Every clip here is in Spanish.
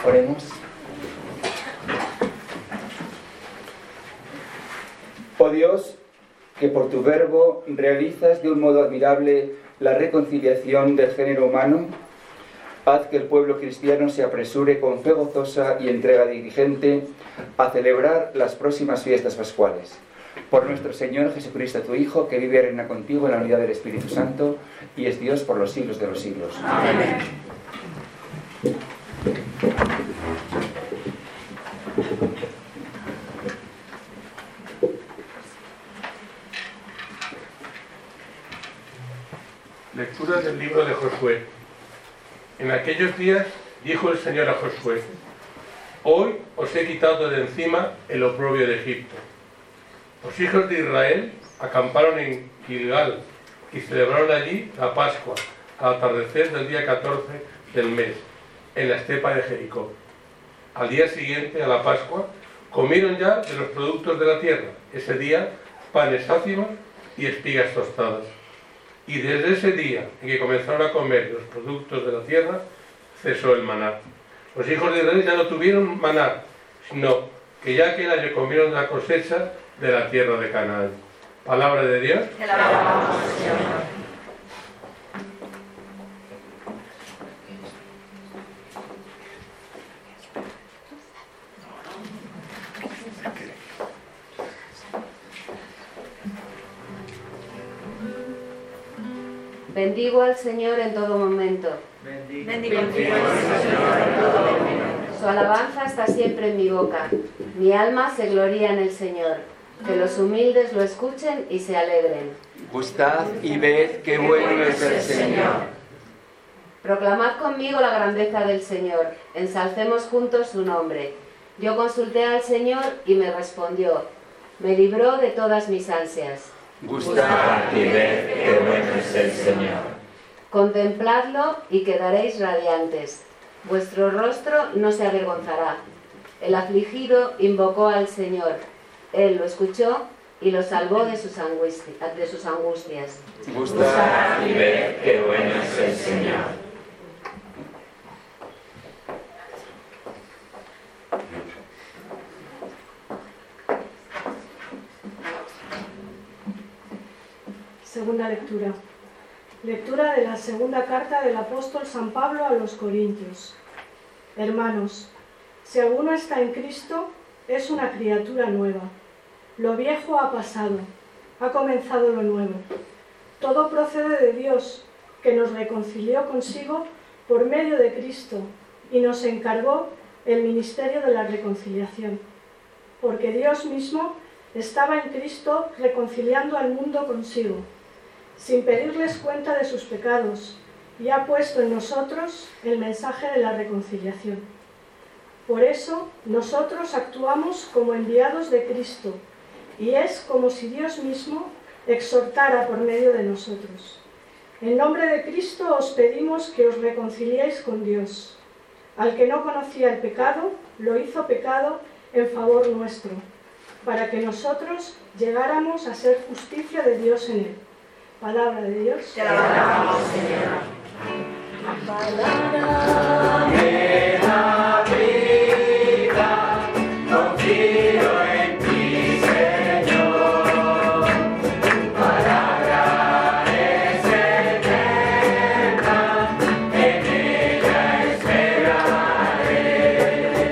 Oremos. Oh Dios, que por tu verbo realizas de un modo admirable la reconciliación del género humano, haz que el pueblo cristiano se apresure con fe gozosa y entrega diligente a celebrar las próximas fiestas pascuales. Por nuestro Señor Jesucristo, tu Hijo, que vive y reina contigo en la unidad del Espíritu Santo y es Dios por los siglos de los siglos. Amén. Lectura del libro de Josué. En aquellos días dijo el Señor a Josué: Hoy os he quitado de encima el oprobio de Egipto. Los hijos de Israel acamparon en Gilgal y celebraron allí la Pascua al atardecer del día 14 del mes, en la estepa de Jericó. Al día siguiente a la Pascua comieron ya de los productos de la tierra, ese día panes ácimos y espigas tostadas. Y desde ese día en que comenzaron a comer los productos de la tierra, cesó el maná. Los hijos de Israel ya no tuvieron maná, sino que ya aquel año comieron la cosecha de la tierra de Canaán. Palabra de Dios. Te la alabamos, Señor. Bendigo al Señor en todo momento. Bendigo al Señor en todo momento. Su alabanza está siempre en mi boca. Mi alma se gloria en el Señor. Que los humildes lo escuchen y se alegren. Gustad y ved qué bueno es el Señor. Proclamad conmigo la grandeza del Señor. Ensalcemos juntos su nombre. Yo consulté al Señor y me respondió. Me libró de todas mis ansias. Gustad y ved qué bueno es el Señor. Contempladlo y quedaréis radiantes. Vuestro rostro no se avergonzará. El afligido invocó al Señor. Él lo escuchó y lo salvó de sus angustias. Gustad y ved qué bueno es el Señor. Segunda lectura. Lectura de la segunda carta del apóstol San Pablo a los Corintios. Hermanos, si alguno está en Cristo, es una criatura nueva. Lo viejo ha pasado, ha comenzado lo nuevo. Todo procede de Dios, que nos reconcilió consigo por medio de Cristo y nos encargó el ministerio de la reconciliación. Porque Dios mismo estaba en Cristo reconciliando al mundo consigo, sin pedirles cuenta de sus pecados, y ha puesto en nosotros el mensaje de la reconciliación. Por eso, nosotros actuamos como enviados de Cristo, y es como si Dios mismo exhortara por medio de nosotros. En nombre de Cristo os pedimos que os reconciliéis con Dios. Al que no conocía el pecado, lo hizo pecado en favor nuestro, para que nosotros llegáramos a ser justicia de Dios en él. Palabra de Dios. Te la alabamos, Señor. Palabra de la vida, confío en ti, Señor. Palabra es eterna, en ella esperaré.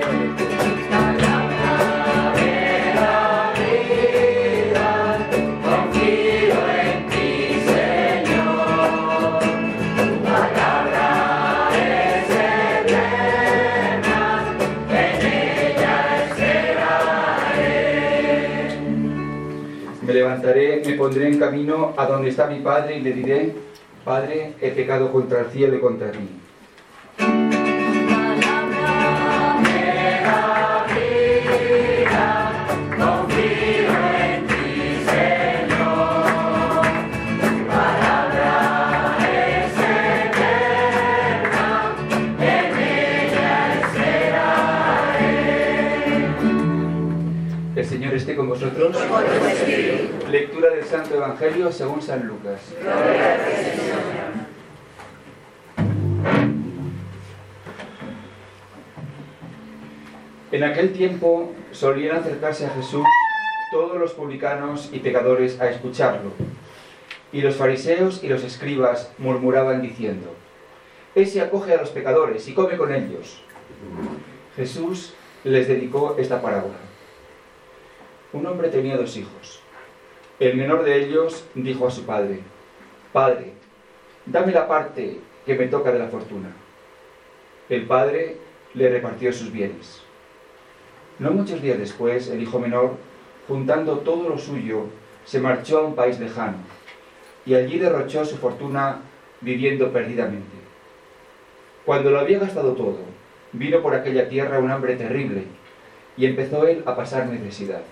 Palabra de la vida, confío en ti, Señor. Palabra es eterna, en ella esperaré. Me levantaré, me pondré en camino a donde está mi Padre y le diré: Padre, he pecado contra el cielo y contra ti. Palabra de la vida, confío en ti, Señor. Palabra es eterna, en ella esperaré. El Señor esté con vosotros. Con tu espíritu. Lectura del Santo Evangelio según San Lucas. Gloria a ti, Señor. En aquel tiempo solían acercarse a Jesús todos los publicanos y pecadores a escucharlo, y los fariseos y los escribas murmuraban diciendo: «Ese acoge a los pecadores y come con ellos». Jesús les dedicó esta parábola. Un hombre tenía 2 hijos. El menor de ellos dijo a su padre: «Padre, dame la parte que me toca de la fortuna». El padre le repartió sus bienes. No muchos días después, el hijo menor, juntando todo lo suyo, se marchó a un país lejano, y allí derrochó su fortuna viviendo perdidamente. Cuando lo había gastado todo, vino por aquella tierra un hambre terrible, y empezó él a pasar necesidad.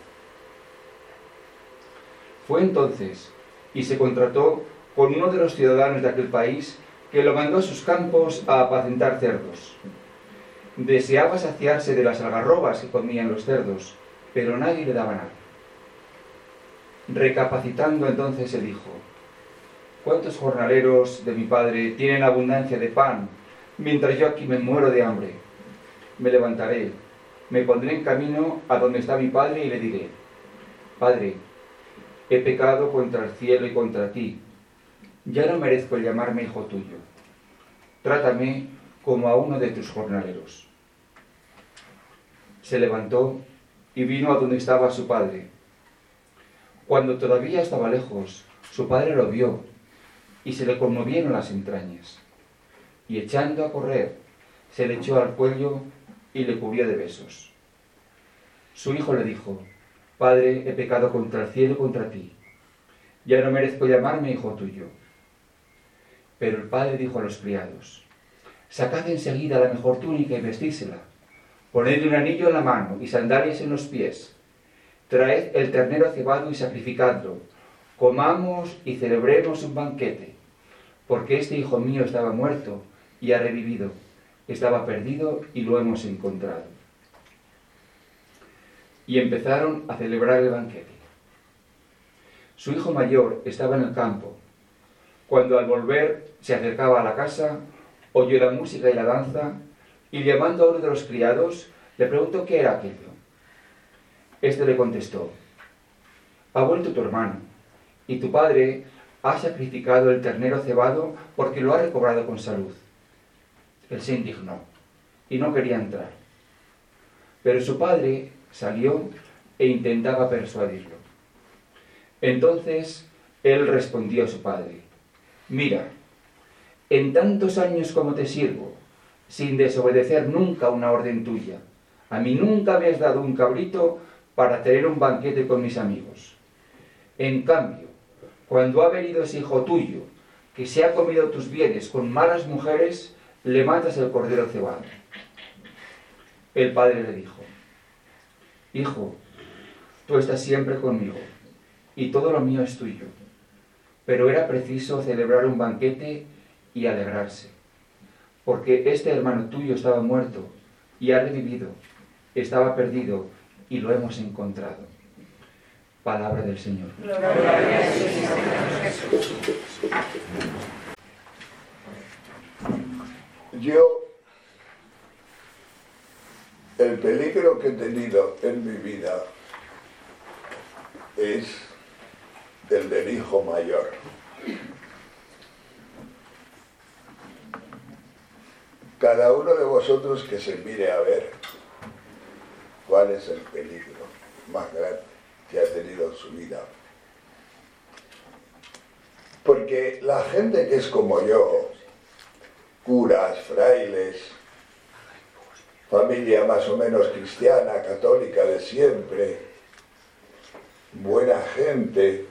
Fue entonces, y se contrató con uno de los ciudadanos de aquel país, que lo mandó a sus campos a apacentar cerdos. Deseaba saciarse de las algarrobas que comían los cerdos, pero nadie le daba nada. Recapacitando entonces se dijo: «¿Cuántos jornaleros de mi padre tienen abundancia de pan, mientras yo aquí me muero de hambre? Me levantaré, me pondré en camino a donde está mi padre y le diré: Padre, he pecado contra el cielo y contra ti. Ya no merezco llamarme hijo tuyo. Trátame como a uno de tus jornaleros». Se levantó y vino a donde estaba su padre. Cuando todavía estaba lejos, su padre lo vio y se le conmovieron las entrañas. Y echando a correr, se le echó al cuello y le cubrió de besos. Su hijo le dijo: «Padre, he pecado contra el cielo y contra ti. Ya no merezco llamarme hijo tuyo». Pero el padre dijo a los criados: «Sacad enseguida la mejor túnica y vestísela. Ponedle un anillo en la mano y sandalias en los pies. Traed el ternero cebado y sacrificadlo. Comamos y celebremos un banquete. Porque este hijo mío estaba muerto y ha revivido. Estaba perdido y lo hemos encontrado». Y empezaron a celebrar el banquete. Su hijo mayor estaba en el campo. Cuando al volver se acercaba a la casa, oyó la música y la danza, y llamando a uno de los criados, le preguntó qué era aquello. Este le contestó: «Ha vuelto tu hermano, y tu padre ha sacrificado el ternero cebado porque lo ha recobrado con salud». Él se indignó y no quería entrar. Pero su padre salió e intentaba persuadirlo. Entonces él respondió a su padre: «Mira, en tantos años como te sirvo, sin desobedecer nunca una orden tuya, a mí nunca me has dado un cabrito para tener un banquete con mis amigos. En cambio, cuando ha venido ese hijo tuyo, que se ha comido tus bienes con malas mujeres, le matas el cordero cebado». El padre le dijo: «Hijo, tú estás siempre conmigo, y todo lo mío es tuyo. Pero era preciso celebrar un banquete y alegrarse, porque este hermano tuyo estaba muerto y ha revivido, estaba perdido y lo hemos encontrado». Palabra del Señor. Yo, el peligro que he tenido en mi vida es el del hijo mayor. Cada uno de vosotros que se mire a ver cuál es el peligro más grande que ha tenido en su vida. Porque la gente que es como yo, curas, frailes, familia más o menos cristiana, católica de siempre, buena gente,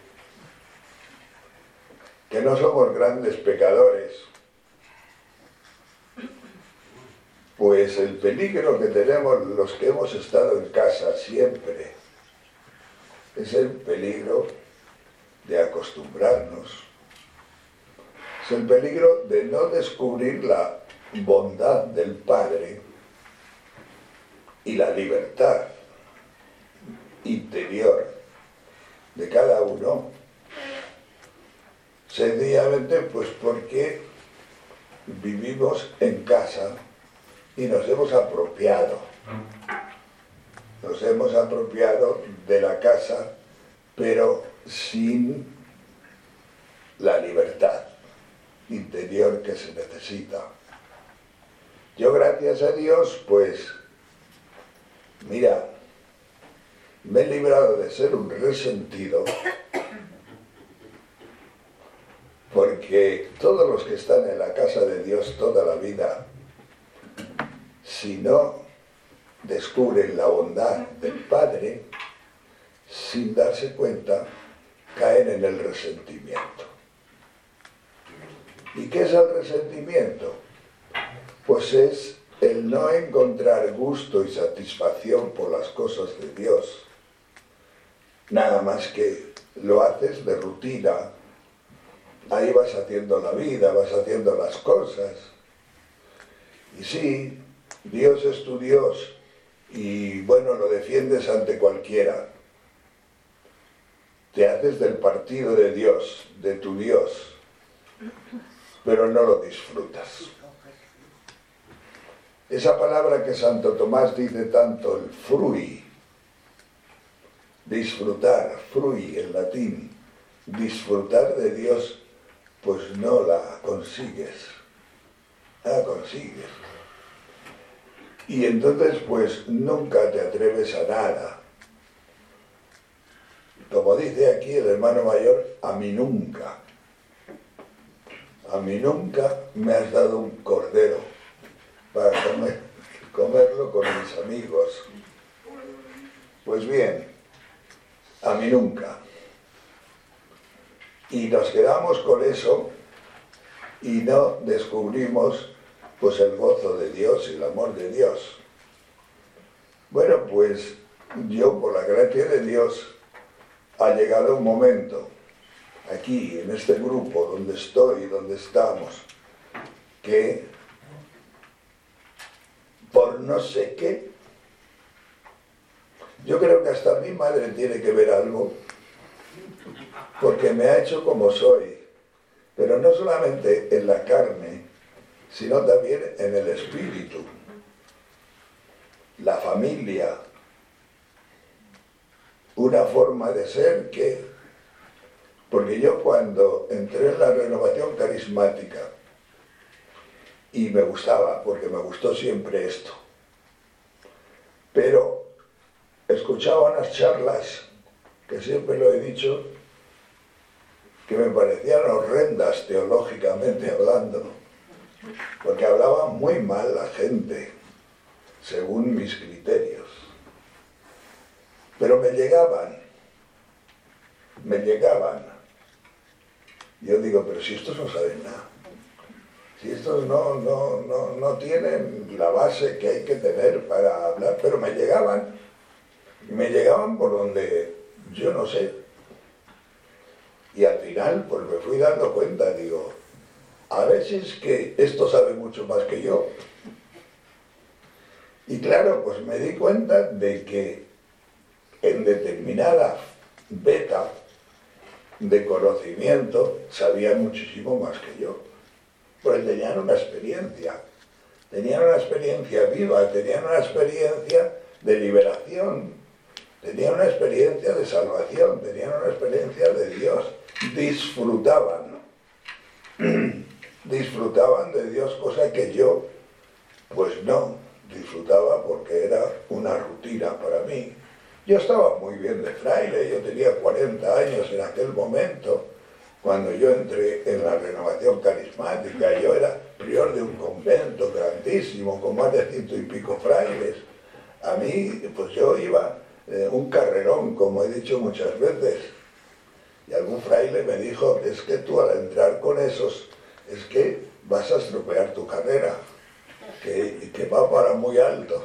que no somos grandes pecadores, pues el peligro que tenemos los que hemos estado en casa siempre es el peligro de acostumbrarnos. Es el peligro de no descubrir la bondad del Padre y la libertad interior de cada uno, sencillamente pues porque vivimos en casa y nos hemos apropiado nos hemos apropiado de la casa, pero sin la libertad interior que se necesita. Yo, gracias a Dios, pues, mira, me he librado de ser un resentido, porque todos los que están en la casa de Dios toda la vida, si no descubren la bondad del Padre, sin darse cuenta, caen en el resentimiento. ¿Y qué es el resentimiento? Pues es el no encontrar gusto y satisfacción por las cosas de Dios. Nada más que lo haces de rutina, ahí vas haciendo la vida, vas haciendo las cosas. Y sí, Dios es tu Dios y bueno, lo defiendes ante cualquiera. Te haces del partido de Dios, de tu Dios, pero no lo disfrutas. Esa palabra que Santo Tomás dice tanto, el frui, disfrutar, frui en latín, disfrutar de Dios, pues no la consigues, no la consigues. Y entonces pues nunca te atreves a nada. Como dice aquí el hermano mayor, a mí nunca me has dado un cordero para comerlo con mis amigos. Pues bien, a mí nunca. Y nos quedamos con eso y no descubrimos pues el gozo de Dios y el amor de Dios. Bueno, pues yo, por la gracia de Dios, ha llegado un momento, aquí, en este grupo, donde estoy, donde estamos, que por no sé qué, yo creo que hasta mi madre tiene que ver algo, porque me ha hecho como soy, pero no solamente en la carne, sino también en el espíritu, la familia, una forma de ser que, porque yo cuando entré en la renovación carismática, y me gustaba, porque me gustó siempre esto, pero escuchaba unas charlas, que siempre lo he dicho, que me parecían horrendas teológicamente hablando, porque hablaba muy mal la gente, según mis criterios. Pero me llegaban. Yo digo, pero si estos no saben nada, si estos no tienen la base que hay que tener para hablar, pero me llegaban por donde yo no sé. Y al final, pues me fui dando cuenta, digo, a ver si es que esto sabe mucho más que yo. Y claro, pues me di cuenta de que en determinada beta de conocimiento sabían muchísimo más que yo. Pues tenían una experiencia viva, tenían una experiencia de liberación, tenían una experiencia de salvación, tenían una experiencia de Dios. Disfrutaban de Dios, cosa que yo, pues no disfrutaba porque era una rutina para mí. Yo estaba muy bien de fraile, yo tenía 40 años en aquel momento, cuando yo entré en la renovación carismática. Yo era prior de un convento grandísimo, con más de 100 y pico frailes. A mí, pues yo iba un carrerón, como he dicho muchas veces. Y algún fraile me dijo, es que tú al entrar con esos, es que vas a estropear tu carrera, que va para muy alto.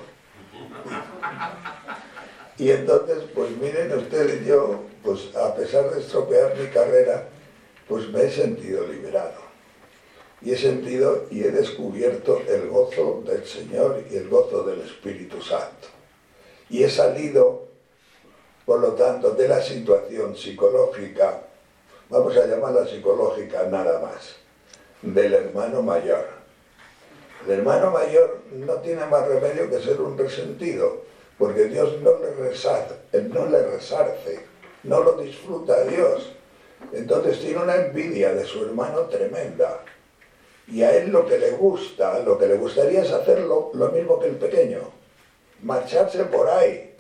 Y entonces, pues miren ustedes, yo, pues a pesar de estropear mi carrera, pues me he sentido liberado. Y he descubierto el gozo del Señor y el gozo del Espíritu Santo. Y he salido, por lo tanto, de la situación psicológica, vamos a llamarla psicológica nada más, del hermano mayor. El hermano mayor no tiene más remedio que ser un resentido, porque Dios no le resarce, no lo disfruta a Dios. Entonces tiene una envidia de su hermano tremenda. Y a él lo que le gusta, lo que le gustaría es hacer lo mismo que el pequeño. Marcharse por ahí,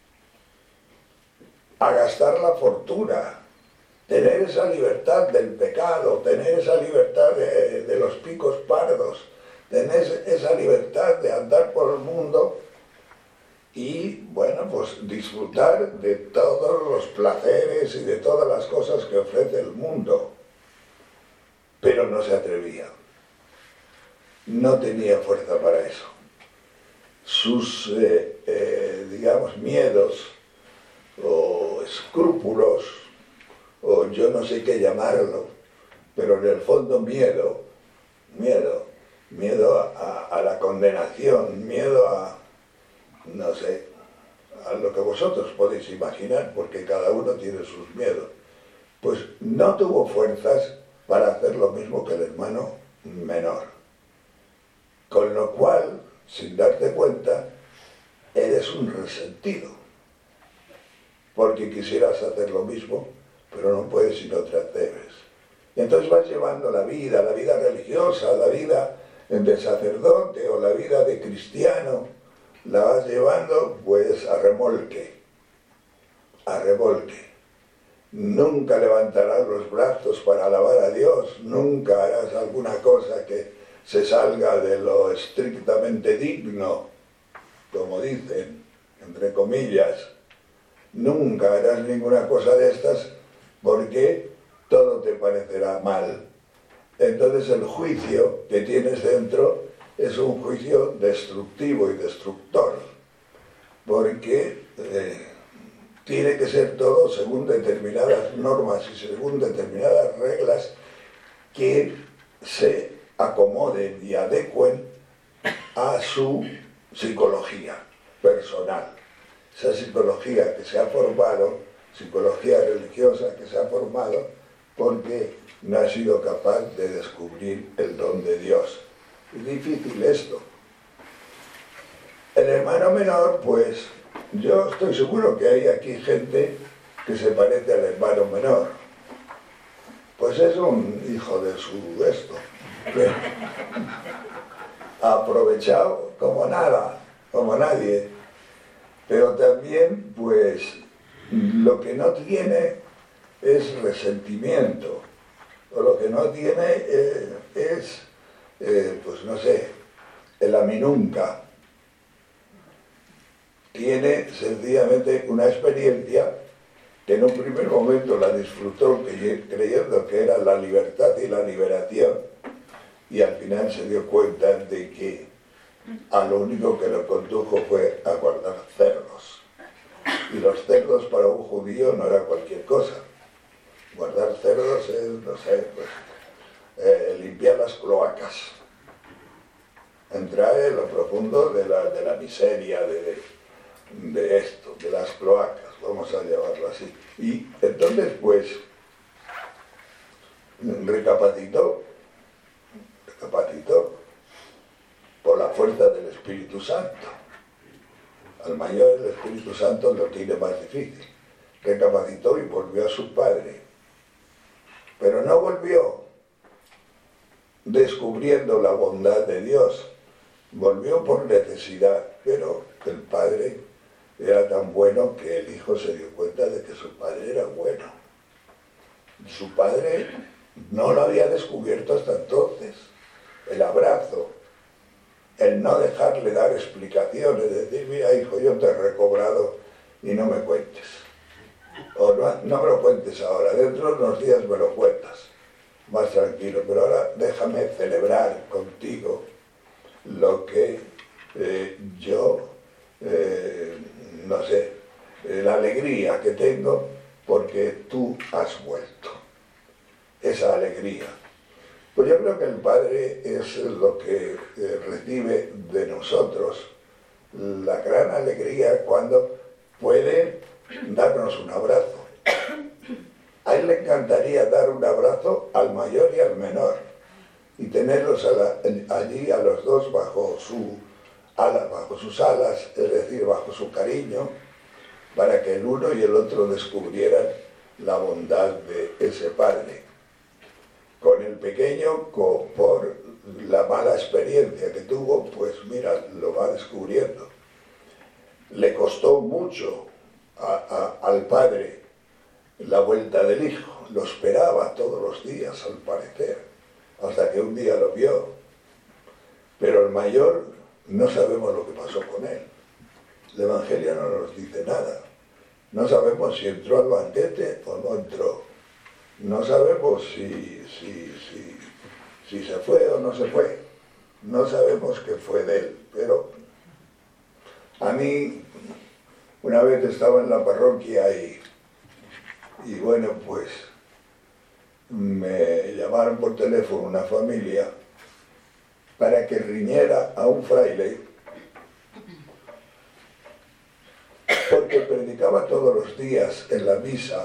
a gastar la fortuna, tener esa libertad del pecado, tener esa libertad de los picos pardos, tener esa libertad de andar por el mundo y, bueno, pues disfrutar de todos los placeres y de todas las cosas que ofrece el mundo. Pero no se atrevía. No tenía fuerza para eso. Sus, digamos, miedos o escrúpulos, o yo no sé qué llamarlo, pero en el fondo miedo a la condenación, miedo a, no sé, a lo que vosotros podéis imaginar, porque cada uno tiene sus miedos. Pues no tuvo fuerzas para hacer lo mismo que el hermano menor. Con lo cual, sin darte cuenta, eres un resentido. Porque quisieras hacer lo mismo, pero no puedes y no te atreves. Y entonces vas llevando la vida religiosa, la vida de sacerdote o la vida de cristiano, la vas llevando pues a remolque. Nunca levantarás los brazos para alabar a Dios, nunca harás alguna cosa que se salga de lo estrictamente digno, como dicen, entre comillas. Nunca harás ninguna cosa de estas porque todo te parecerá mal. Entonces el juicio que tienes dentro es un juicio destructivo y destructor, porque tiene que ser todo según determinadas normas y según determinadas reglas que se acomoden y adecuen a su psicología personal. Esa psicología que se ha formado, psicología religiosa que se ha formado porque no ha sido capaz de descubrir el don de Dios. Es difícil esto. El hermano menor, pues, yo estoy seguro que hay aquí gente que se parece al hermano menor. Pues es un hijo de su esto. Aprovechado como nada, como nadie. Pero también, pues, lo que no tiene es resentimiento. O lo que no tiene es, pues no sé, el a mí nunca. Tiene sencillamente una experiencia que en un primer momento la disfrutó creyendo que era la libertad y la liberación, y al final se dio cuenta de que a lo único que lo condujo fue a guardar cerdos. Y los cerdos para un judío no era cualquier cosa. Guardar cerdos es, no sé, pues, limpiar las cloacas. Entrar en lo profundo de la miseria de esto, de las cloacas, vamos a llamarlo así. Y entonces, pues, recapacitó por la fuerza del Espíritu Santo. Al mayor el Espíritu Santo lo tiene más difícil. Recapacitó y volvió a su padre. Pero no volvió descubriendo la bondad de Dios. Volvió por necesidad, pero el padre era tan bueno que el hijo se dio cuenta de que su padre era bueno. Su padre no lo había descubierto hasta entonces. El abrazo, el no dejarle dar explicaciones, decir, mira hijo, yo te he recobrado y no me cuentes. O no me lo cuentes ahora, dentro de unos días me lo cuentas, más tranquilo, pero ahora déjame celebrar contigo lo que yo, no sé, la alegría que tengo porque tú has vuelto. Esa alegría. Pues yo creo que el Padre es lo que recibe de nosotros la gran alegría cuando puede darnos un abrazo. A él le encantaría dar un abrazo al mayor y al menor y tenerlos allí a los dos bajo su bajo sus alas, es decir, bajo su cariño, para que el uno y el otro descubrieran la bondad de ese padre. Con el pequeño, por la mala experiencia que tuvo, pues mira, lo va descubriendo. Le costó mucho al padre la vuelta del hijo, lo esperaba todos los días al parecer, hasta que un día lo vio. Pero el mayor no sabemos lo que pasó con él. El Evangelio no nos dice nada. No sabemos si entró al banquete o no entró. No sabemos si se fue o no se fue. No sabemos qué fue de él. Pero a mí, una vez estaba en la parroquia y bueno, pues me llamaron por teléfono una familia para que riñera a un fraile porque predicaba todos los días en la misa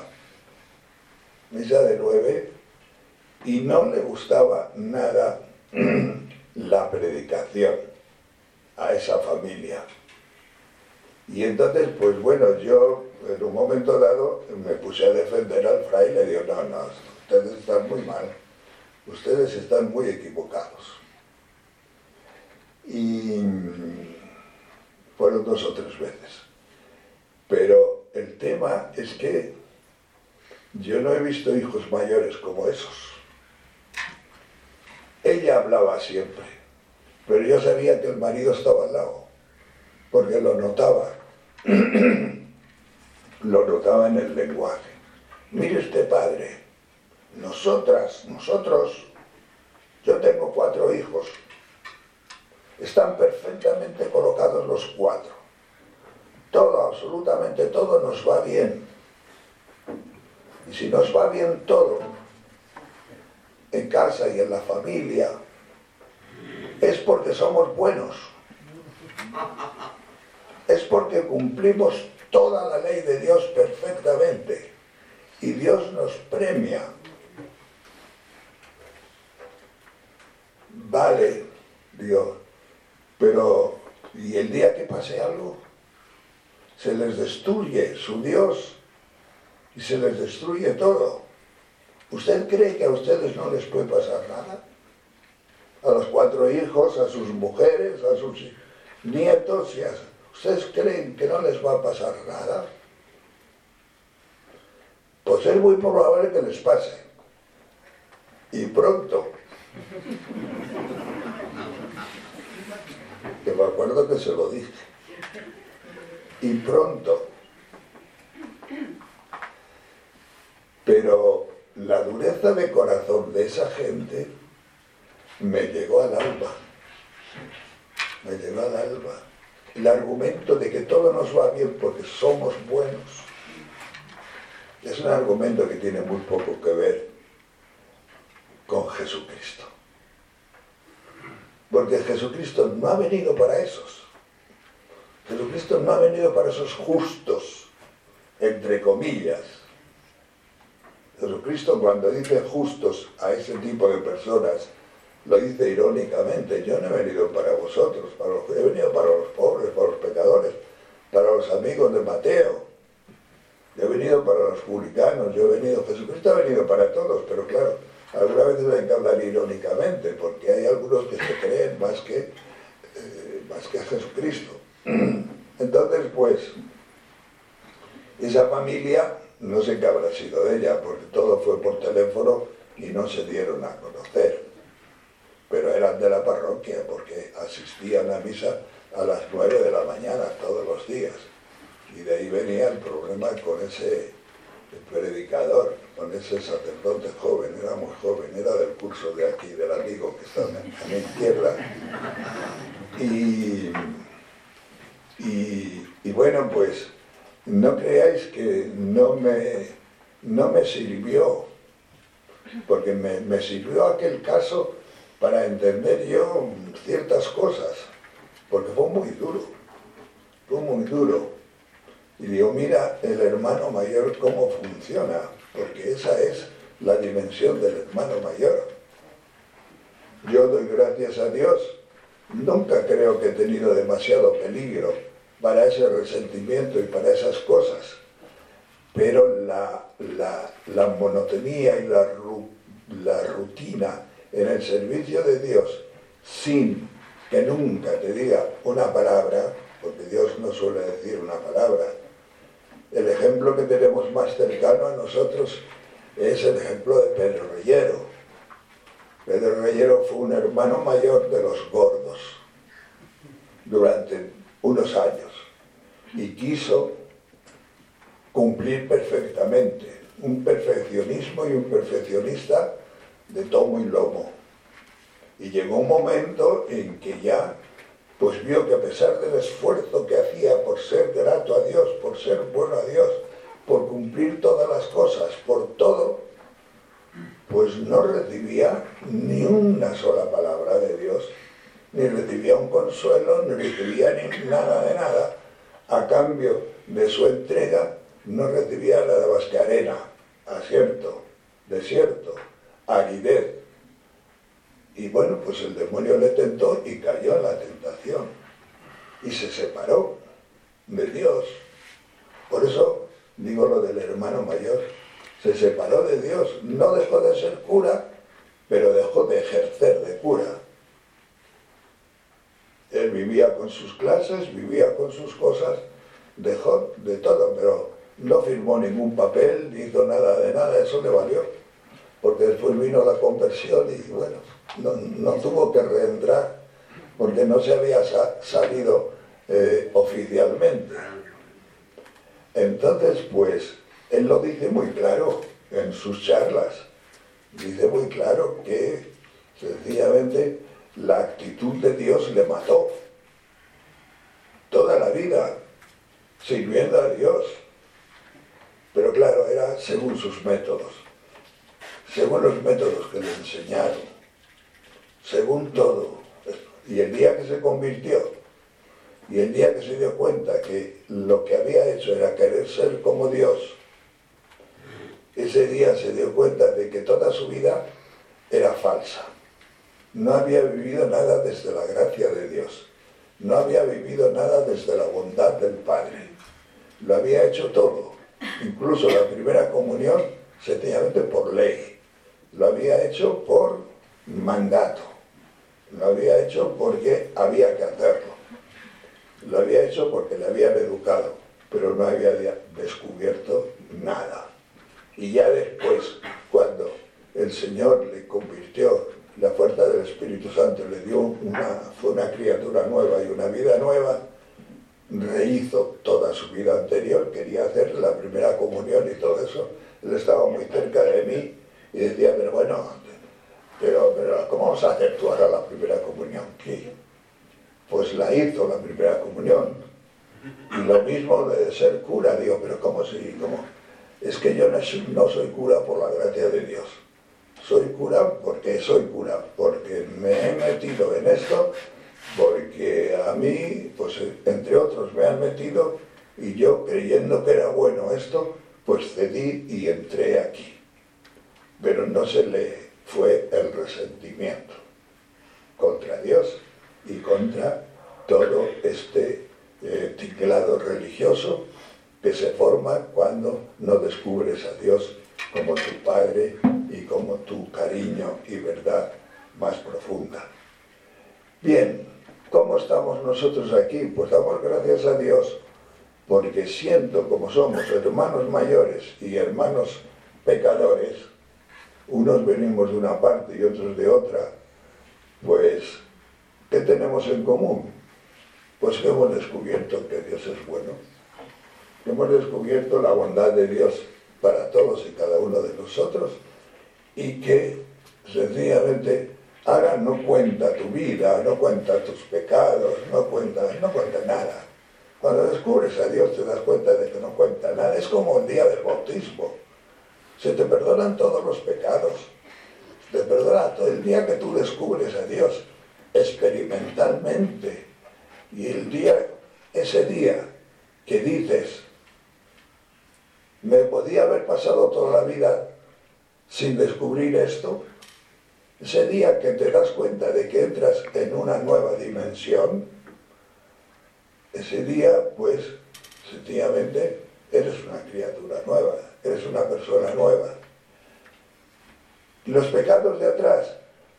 de 9, y no le gustaba nada la predicación a esa familia. Y entonces, pues bueno, yo en un momento dado me puse a defender al fraile y digo, no, ustedes están muy mal, ustedes están muy equivocados. Y fueron 2 o 3 veces. Pero el tema es que yo no he visto hijos mayores como esos. Ella hablaba siempre, pero yo sabía que el marido estaba al lado, porque lo notaba. Lo notaba en el lenguaje. Mire usted, padre, nosotros, yo tengo 4 hijos, están perfectamente colocados los 4. Todo, absolutamente todo nos va bien. Y si nos va bien todo, en casa y en la familia, es porque somos buenos. Es porque cumplimos toda la ley de Dios perfectamente. Y Dios nos premia. Vale, Dios, pero ¿y el día que pase algo? Se les destruye su Dios y se les destruye todo. ¿Usted cree que a ustedes no les puede pasar nada? A los 4 hijos, a sus mujeres, a sus nietos, ¿ustedes creen que no les va a pasar nada? Pues es muy probable que les pase. Y pronto. Que me acuerdo que se lo dije. Y pronto. Pero la dureza de corazón de esa gente me llegó al alma. Me llegó al alma. El argumento de que todo nos va bien porque somos buenos es un argumento que tiene muy poco que ver con Jesucristo. Porque Jesucristo no ha venido para esos. Jesucristo no ha venido para esos justos, entre comillas. Jesucristo, cuando dice justos a ese tipo de personas, lo dice irónicamente. Yo no he venido para vosotros, he venido para los pobres, para los pecadores, para los amigos de Mateo. Yo he venido para los publicanos, Jesucristo ha venido para todos, pero claro, algunas veces hay que hablar irónicamente, porque hay algunos que se creen más que Jesucristo. Entonces, pues, esa familia, no sé qué habrá sido de ella, porque todo fue por teléfono y no se dieron a conocer. Pero eran de la parroquia, porque asistían a misa a las 9 de la mañana todos los días. Y de ahí venía el problema con ese predicador, con ese sacerdote joven, era muy joven, era del curso de aquí, del amigo que está a mi izquierda. Y bueno, pues, no creáis que no me sirvió, porque me sirvió aquel caso para entender yo ciertas cosas, porque fue muy duro. Y digo, mira el hermano mayor cómo funciona, porque esa es la dimensión del hermano mayor. Yo doy gracias a Dios nunca creo que he tenido demasiado peligro para ese resentimiento y para esas cosas, pero la monotonía y la rutina en el servicio de Dios, sin que nunca te diga una palabra, porque Dios no suele decir una palabra. El ejemplo que tenemos más cercano a nosotros es el ejemplo de Pedro Reyero. Pedro Reyero fue un hermano mayor de los gordos durante unos años y quiso cumplir perfectamente, un perfeccionismo y un perfeccionista de tomo y lomo. Y llegó un momento en que ya pues vio que a pesar del esfuerzo que hacía por ser grato a Dios, por ser bueno a Dios, por cumplir todas las cosas, por todo, pues no recibía ni una sola palabra de Dios, ni recibía un consuelo, ni recibía ni nada de nada. A cambio de su entrega, no recibía nada más que arena, desierto, aridez. Y bueno, pues el demonio le tentó y cayó en la tentación. Y se separó de Dios. Por eso digo lo del hermano mayor. Se separó de Dios. No dejó de ser cura, pero dejó de ejercer de cura. Él vivía con sus clases, vivía con sus cosas, dejó de todo, pero no firmó ningún papel, ni hizo nada de nada, eso le valió. Porque después vino la conversión y bueno, no tuvo que reentrar, porque no se había salido oficialmente. Entonces, pues, él lo dice muy claro en sus charlas. Dice muy claro que, sencillamente, la actitud de Dios le mató. Toda la vida, sirviendo a Dios. Pero claro, era según sus métodos. Según los métodos que le enseñaron. Según todo. Y el día que se convirtió, y el día que se dio cuenta que lo que había hecho era querer ser como Dios, ese día se dio cuenta de que toda su vida era falsa. No había vivido nada desde la gracia de Dios. No había vivido nada desde la bondad del Padre. Lo había hecho todo. Incluso la primera comunión, sencillamente por ley. Lo había hecho por mandato. Lo había hecho porque había que hacerlo. Lo había hecho porque le habían educado, pero no había descubierto nada. Y ya después, cuando el Señor le convirtió, la fuerza del Espíritu Santo le dio fue una criatura nueva y una vida nueva, rehizo toda su vida anterior, quería hacer la primera comunión y todo eso. Él estaba muy cerca de mí y decía, pero bueno, pero ¿cómo vas a hacer tú ahora la primera comunión? ¿Qué? Pues la hizo la primera comunión. Y lo mismo de ser cura, digo, pero ¿cómo? Es que yo no soy cura por la gracia de Dios. Soy cura porque soy cura, porque me he metido en esto, porque a mí, pues entre otros me han metido, y yo creyendo que era bueno esto, pues cedí y entré aquí. Pero no se le fue el resentimiento contra Dios y contra todo este tinglado religioso que se forma cuando no descubres a Dios como tu Padre y como tu cariño y verdad más profunda. Bien, ¿cómo estamos nosotros aquí? Pues damos gracias a Dios porque siendo como somos hermanos mayores y hermanos pecadores, unos venimos de una parte y otros de otra, pues, ¿qué tenemos en común? Pues que hemos descubierto que Dios es bueno, que hemos descubierto la bondad de Dios para todos y cada uno de nosotros y que sencillamente ahora no cuenta tu vida, no cuenta tus pecados, no cuenta nada. Cuando descubres a Dios te das cuenta de que no cuenta nada. Es como el día del bautismo. Se te perdonan todos los pecados. Se te perdona todo el día que tú descubres a Dios experimentalmente. Y ese día que dices, me podía haber pasado toda la vida sin descubrir esto, ese día que te das cuenta de que entras en una nueva dimensión, ese día, pues, sencillamente, eres una criatura nueva, eres una persona nueva. Y los pecados de atrás,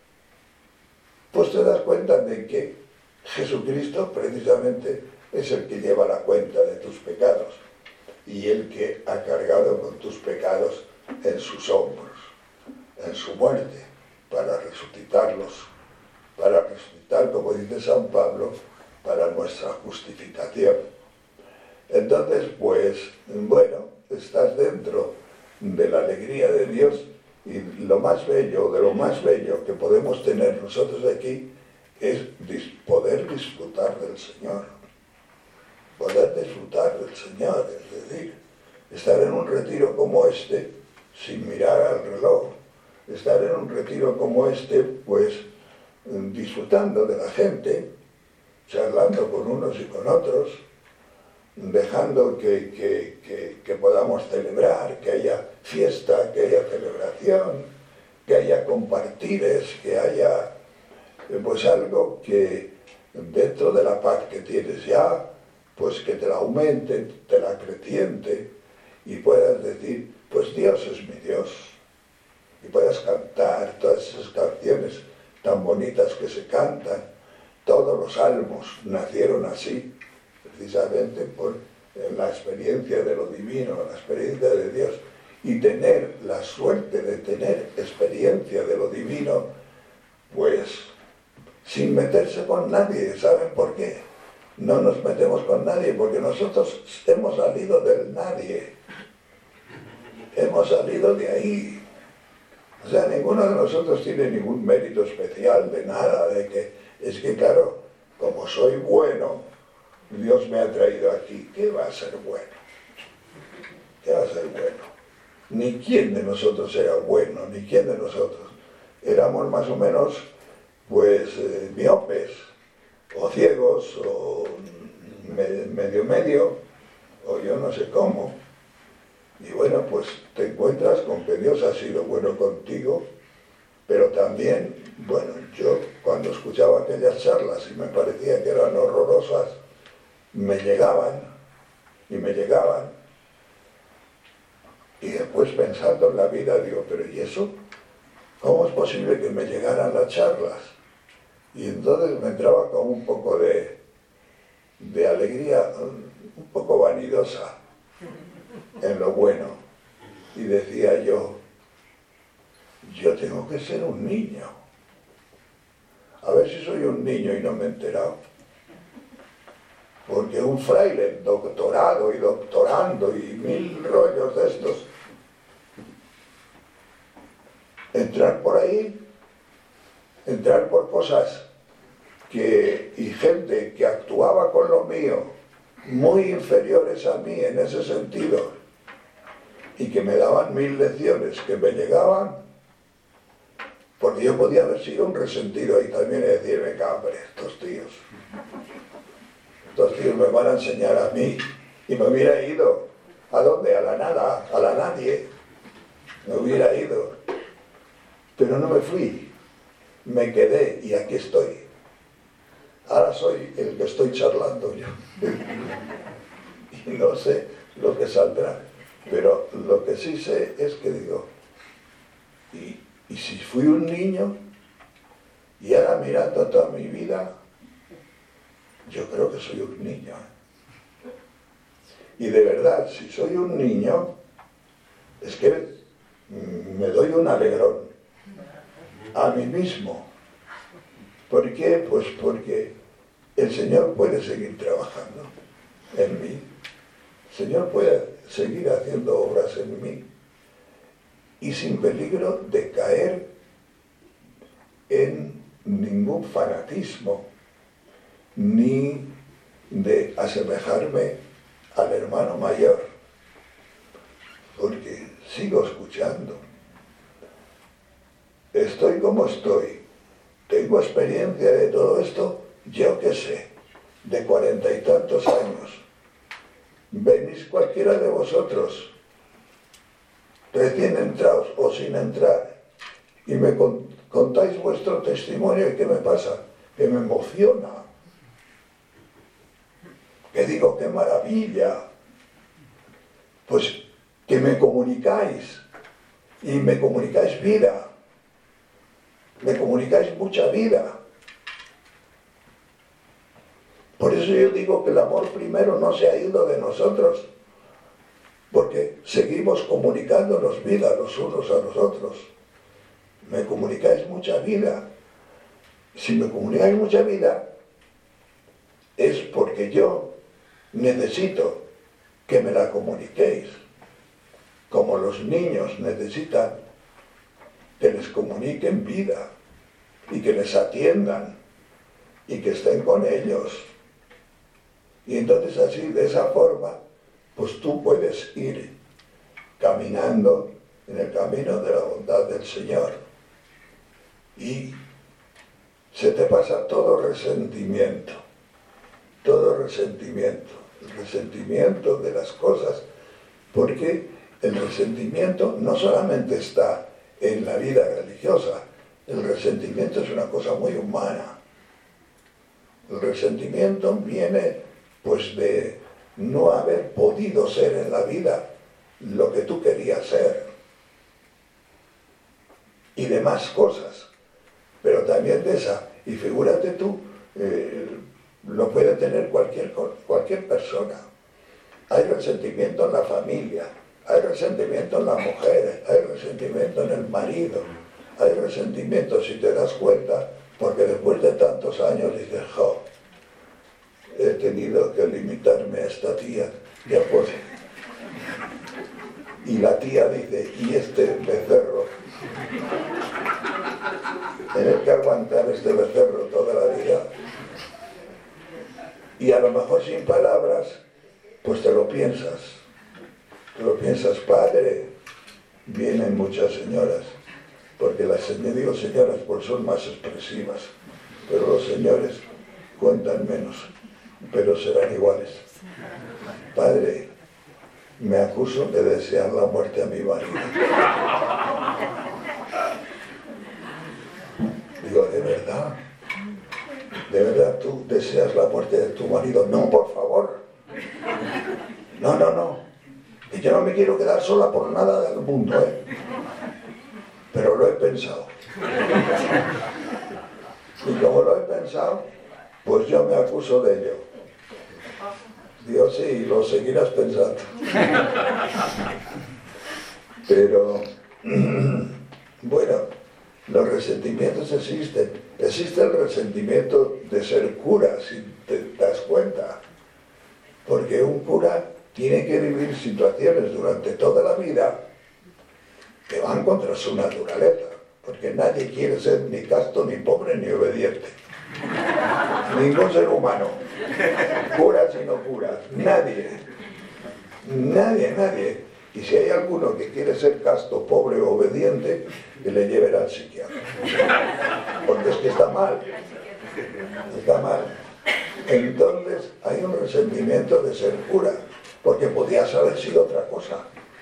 pues te das cuenta de que Jesucristo precisamente es el que lleva la cuenta de tus pecados y el que ha cargado con tus pecados en sus hombros, en su muerte, para resucitarlos, para resucitar, como dice San Pablo, para nuestra justificación. Entonces, pues, bueno, estás dentro de la alegría de Dios y lo más bello, de lo más bello que podemos tener nosotros aquí es poder disfrutar del Señor. Poder disfrutar del Señor, es decir, estar en un retiro como este, sin mirar al reloj, estar en un retiro como este, pues, disfrutando de la gente, charlando con unos y con otros, dejando que podamos celebrar, que haya fiesta, que haya celebración, que haya compartires, que haya pues algo que dentro de la paz que tienes ya, pues que te la aumente, te la acreciente y puedas decir, pues Dios es mi Dios. Y puedas cantar todas esas canciones tan bonitas que se cantan. Todos los salmos nacieron así, precisamente por la experiencia de lo divino, la experiencia de Dios. Y tener la suerte de tener experiencia de lo divino, pues sin meterse con nadie. ¿Saben por qué? No nos metemos con nadie, porque nosotros hemos salido del nadie. Hemos salido de ahí. O sea, ninguno de nosotros tiene ningún mérito especial de nada, de que, es que claro, como soy bueno, Dios me ha traído aquí. ¿Qué va a ser bueno? ¿Qué va a ser bueno? Ni quién de nosotros era bueno, ni quién de nosotros. Éramos más o menos, pues, miopes, o ciegos, o medio, o yo no sé cómo. Y bueno, pues te encuentras con que Dios ha sido bueno contigo, pero también, bueno, yo cuando escuchaba aquellas charlas y me parecía que eran horrorosas, me llegaban, y después pensando en la vida digo, pero ¿y eso? ¿Cómo es posible que me llegaran las charlas? Y entonces me entraba como un poco de alegría, un poco vanidosa en lo bueno, y decía yo tengo que ser un niño, a ver si soy un niño y no me he enterado, porque un fraile doctorado y doctorando y mil rollos de estos, entrar por ahí, entrar por cosas y gente que actuaba con lo mío muy inferiores a mí en ese sentido y que me daban 1000 lecciones que me llegaban, porque yo podía haber sido un resentido ahí también y decir, venga, hombre, estos tíos me van a enseñar a mí, y me hubiera ido. ¿A dónde? A la nada, a la nadie. Me hubiera ido. Pero no me fui, me quedé y aquí estoy. Ahora soy el que estoy charlando yo. Y no sé lo que saldrá, pero lo que sí sé es que digo, y si fui un niño, y ahora mirando toda mi vida, yo creo que soy un niño. Y de verdad, si soy un niño, es que me doy un alegrón a mí mismo. ¿Por qué? Pues porque el Señor puede seguir trabajando en mí. El Señor puede seguir haciendo obras en mí. Y sin peligro de caer en ningún fanatismo, ni de asemejarme al hermano mayor. Porque sigo escuchando. Estoy como estoy. Tengo experiencia de todo esto, yo qué sé, de 40 y tantos años. Venís cualquiera de vosotros, recién entrados o sin entrar, y me contáis vuestro testimonio y ¿qué me pasa? Que me emociona. Que digo, qué maravilla. Pues que me comunicáis y me comunicáis vida. Me comunicáis mucha vida. Por eso yo digo que el amor primero no se ha ido de nosotros, porque seguimos comunicándonos vida los unos a los otros. Me comunicáis mucha vida. Si me comunicáis mucha vida, es porque yo necesito que me la comuniquéis, como los niños necesitan que les comuniquen vida y que les atiendan y que estén con ellos. Y entonces así, de esa forma, pues tú puedes ir caminando en el camino de la bondad del Señor y se te pasa todo resentimiento, el resentimiento de las cosas, porque el resentimiento no solamente está en la vida religiosa, el resentimiento es una cosa muy humana. El resentimiento viene pues de no haber podido ser en la vida lo que tú querías ser y demás cosas, pero también de esa, y figúrate tú, lo puede tener cualquier persona. Hay resentimiento en la familia, hay resentimiento en la mujer, hay resentimiento en el marido, hay resentimiento, si te das cuenta, porque después de tantos años dices, jo, he tenido que limitarme a esta tía, ya pues. Y la tía dice, y este becerro, tener que aguantar este becerro toda la vida. Y a lo mejor sin palabras, pues te lo piensas, padre. Vienen muchas señoras, porque digo señoras pues son más expresivas, pero los señores cuentan menos, pero serán iguales. Padre, me acuso de desear la muerte a mi marido. Digo, ¿de verdad? ¿De verdad tú deseas la muerte de tu marido? No, por favor. No. Que yo no me quiero quedar sola por nada del mundo, ¿eh? Pero lo he pensado. Y como lo he pensado, pues yo me acuso de ello. Dios, sí, lo seguirás pensando. Pero, bueno, los resentimientos existen. Existe el resentimiento de ser cura, si te das cuenta. Porque un cura tiene que vivir situaciones durante toda la vida que van contra su naturaleza. Porque nadie quiere ser ni casto, ni pobre, ni obediente. Ningún ser humano. Curas y no curas. Nadie. Y si hay alguno que quiere ser casto, pobre o obediente, que le lleven al psiquiatra. Porque es que está mal. Entonces hay un resentimiento de ser cura, porque podías haber sido otra cosa.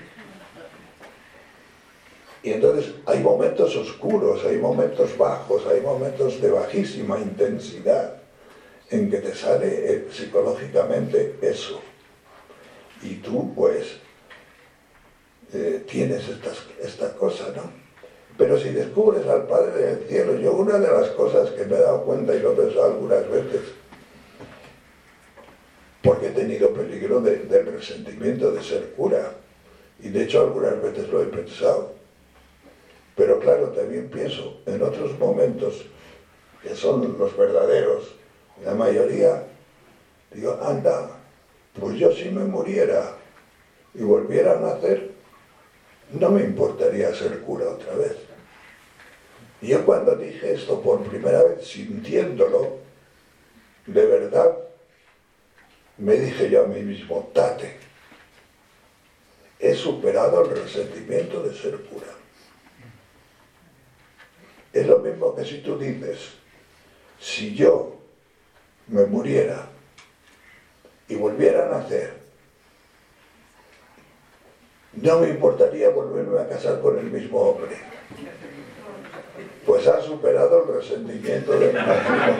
Y entonces hay momentos oscuros, hay momentos bajos, hay momentos de bajísima intensidad en que te sale psicológicamente eso. Y tú pues tienes esta cosa, ¿no? Pero si descubres al Padre del Cielo, yo una de las cosas que me he dado cuenta y lo he pensado algunas veces, porque he tenido peligro del resentimiento de ser cura, y de hecho algunas veces lo he pensado, pero claro, también pienso en otros momentos que son los verdaderos, la mayoría, digo, anda, pues yo si me muriera y volviera a nacer, no me importaría ser cura otra vez. Y yo cuando dije esto por primera vez, sintiéndolo, de verdad, me dije yo a mí mismo, tate, he superado el resentimiento de ser cura. Es lo mismo que si tú dices, si yo me muriera y volviera a nacer, no me importaría volverme a casar con el mismo hombre. pues ha superado el resentimiento del matrimonio.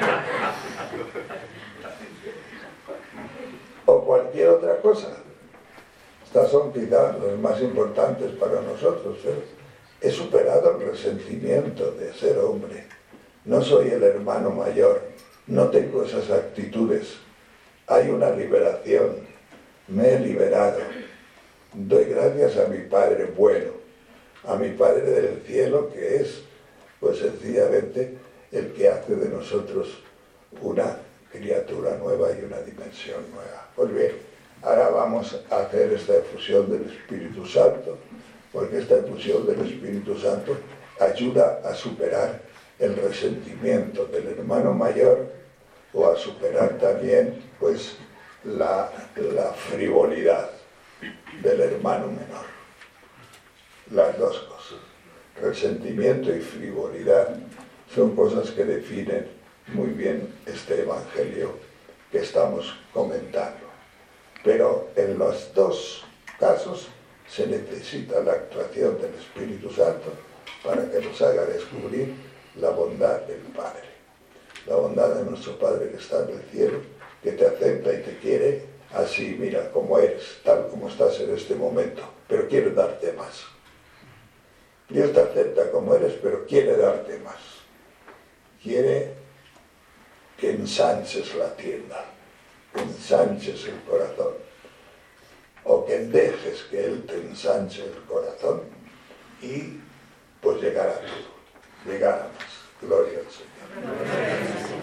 O cualquier otra cosa. Estas son quizás las más importantes para nosotros. He superado el resentimiento de ser hombre. No soy el hermano mayor. No tengo esas actitudes. Hay una liberación. Me he liberado. Doy gracias a mi Padre bueno, a mi Padre del cielo, que es, pues sencillamente, el que hace de nosotros una criatura nueva y una dimensión nueva. Pues bien, ahora vamos a hacer esta efusión del Espíritu Santo, porque esta efusión del Espíritu Santo ayuda a superar el resentimiento del hermano mayor o a superar también, pues, la frivolidad del hermano menor. Las dos cosas, resentimiento y frivolidad, son cosas que definen muy bien este evangelio que estamos comentando. Pero en los dos casos se necesita la actuación del Espíritu Santo para que nos haga descubrir la bondad del Padre, la bondad de nuestro Padre que está en el cielo, que te acepta y te quiere así, mira, como eres, tal como estás en este momento, pero quiere darte más. Dios te acepta como eres, pero quiere darte más. Quiere que ensanches la tienda, que ensanches el corazón, o que dejes que Él te ensanche el corazón y pues llegar a todo, llegar a más. Gloria al Señor.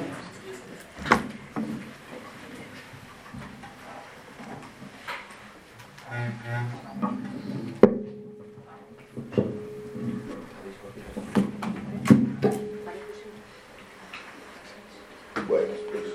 Bueno, pues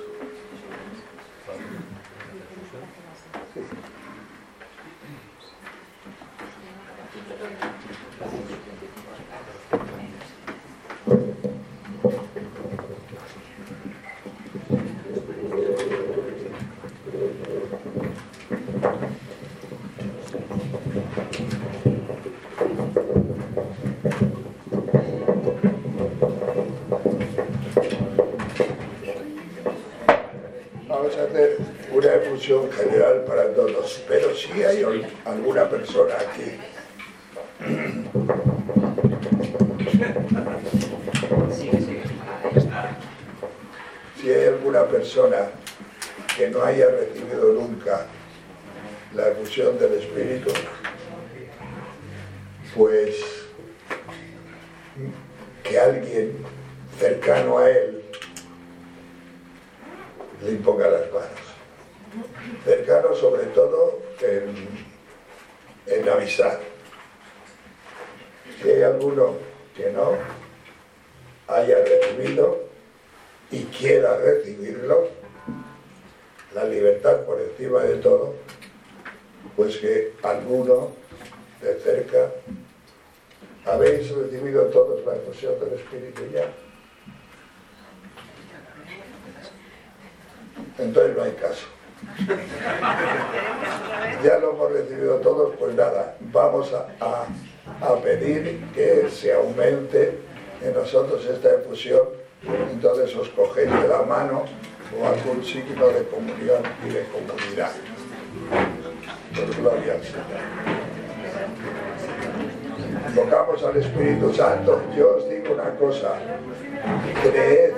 vamos a hacer una efusión general para todos, pero si hay alguna persona aquí si hay alguna persona que no haya recibido nunca la efusión del Espíritu, pues que alguien cercano a él le imponga las manos. Cercano sobre todo en amistad. Si hay alguno que no haya recibido y quiera recibirlo, la libertad por encima de todo, pues que alguno de cerca. ¿Habéis recibido todos la efusión del Espíritu ya? Entonces no hay caso. Ya lo hemos recibido todos, pues nada, vamos a pedir que se aumente en nosotros esta efusión. Entonces os cogéis de la mano o algún signo de comunión y de comunidad. Por gloria al Señor. Invocamos al Espíritu Santo. Yo os digo una cosa, creed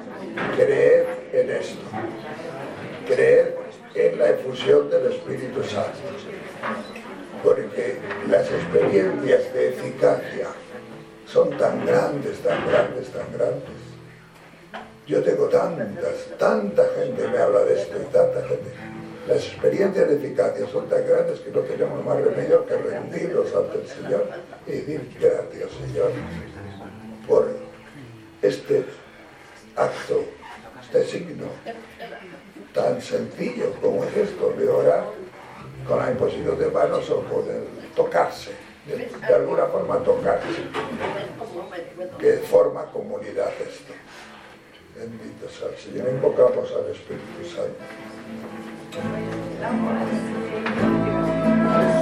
en esto, creed en la efusión del Espíritu Santo, porque las experiencias de eficacia son tan grandes, tan grandes, tan grandes. Yo tengo tanta gente me habla de esto y tanta gente. Las experiencias de eficacia son tan grandes que no tenemos más remedio que rendirnos ante el Señor y decir gracias, Señor, por este acto, este signo tan sencillo como es esto de orar con la imposición de manos o con el tocarse, de alguna forma tocarse, que forma comunidad esto. Bendito sea el Señor. Invocamos al Espíritu Santo.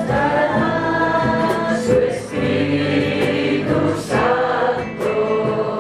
Su Espíritu Santo.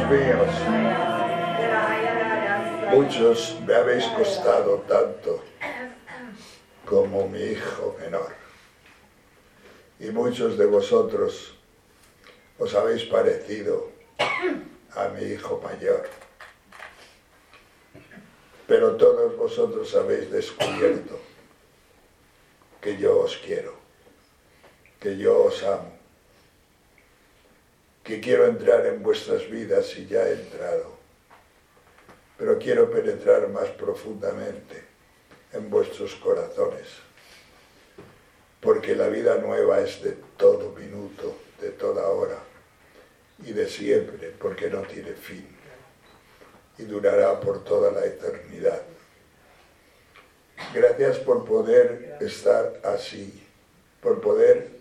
míos, muchos me habéis costado tanto como mi hijo menor, y muchos de vosotros os habéis parecido a mi hijo mayor, pero todos vosotros habéis descubierto que yo os quiero, que yo os amo, que quiero entrar en vuestras vidas y ya he entrado, pero quiero penetrar más profundamente en vuestros corazones, porque la vida nueva es de todo minuto, de toda hora y de siempre, porque no tiene fin y durará por toda la eternidad. Gracias por poder estar así, por poder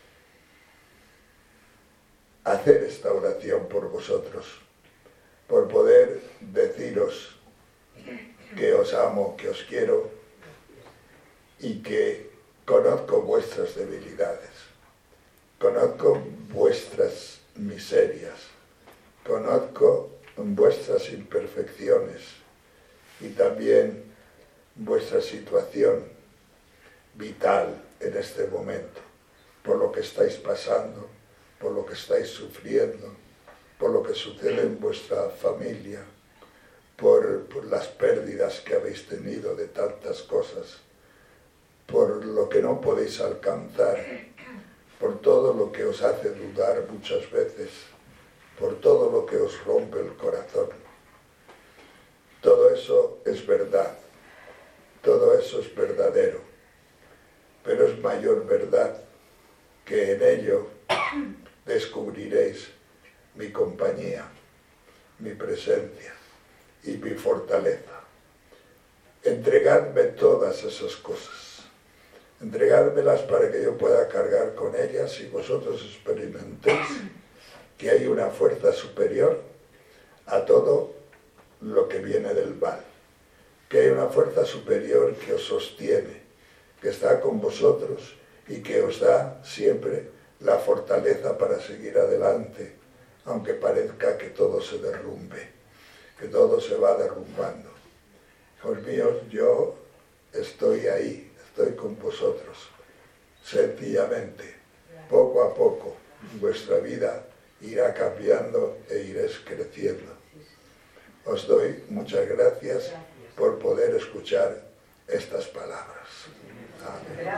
hacer esta oración por vosotros, por poder deciros que os amo, que os quiero y que conozco vuestras debilidades, conozco vuestras miserias, conozco vuestras imperfecciones y también vuestra situación vital en este momento, por lo que estáis pasando, por lo que estáis sufriendo, por lo que sucede en vuestra familia, por las pérdidas que habéis tenido de tantas cosas, por lo que no podéis alcanzar, por todo lo que os hace dudar muchas veces, por todo lo que os rompe el corazón. Todo eso es verdad, todo eso es verdadero, pero es mayor verdad que en ello descubriréis mi compañía, mi presencia y mi fortaleza. Entregadme todas esas cosas, entregádmelas para que yo pueda cargar con ellas y vosotros experimentéis que hay una fuerza superior a todo lo que viene del mal, que hay una fuerza superior que os sostiene, que está con vosotros y que os da siempre la fortaleza para seguir adelante, aunque parezca que todo se derrumbe, que todo se va derrumbando. Hijos míos, yo estoy ahí, estoy con vosotros, sencillamente, poco a poco, vuestra vida irá cambiando e iréis creciendo. Os doy muchas gracias por poder escuchar estas palabras. Amén.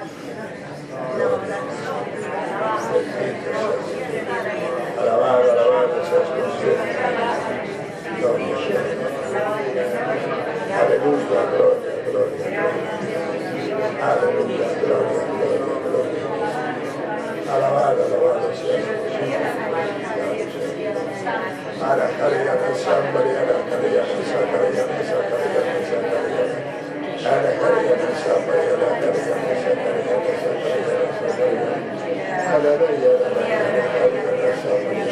Alabado, alabado seas por siempre. Gloria. Aleluya, gloria, gloria. Aleluya, gloria, gloria, gloria. Alabado, alabado seas por siempre. Ara Karia Sambari, Ara Karia Sakaria, Sakaria, Sakaria. Ara Karia Sambari, Ara Karia Sakaria, Sakaria, Sakaria. Ara Karia Sambari,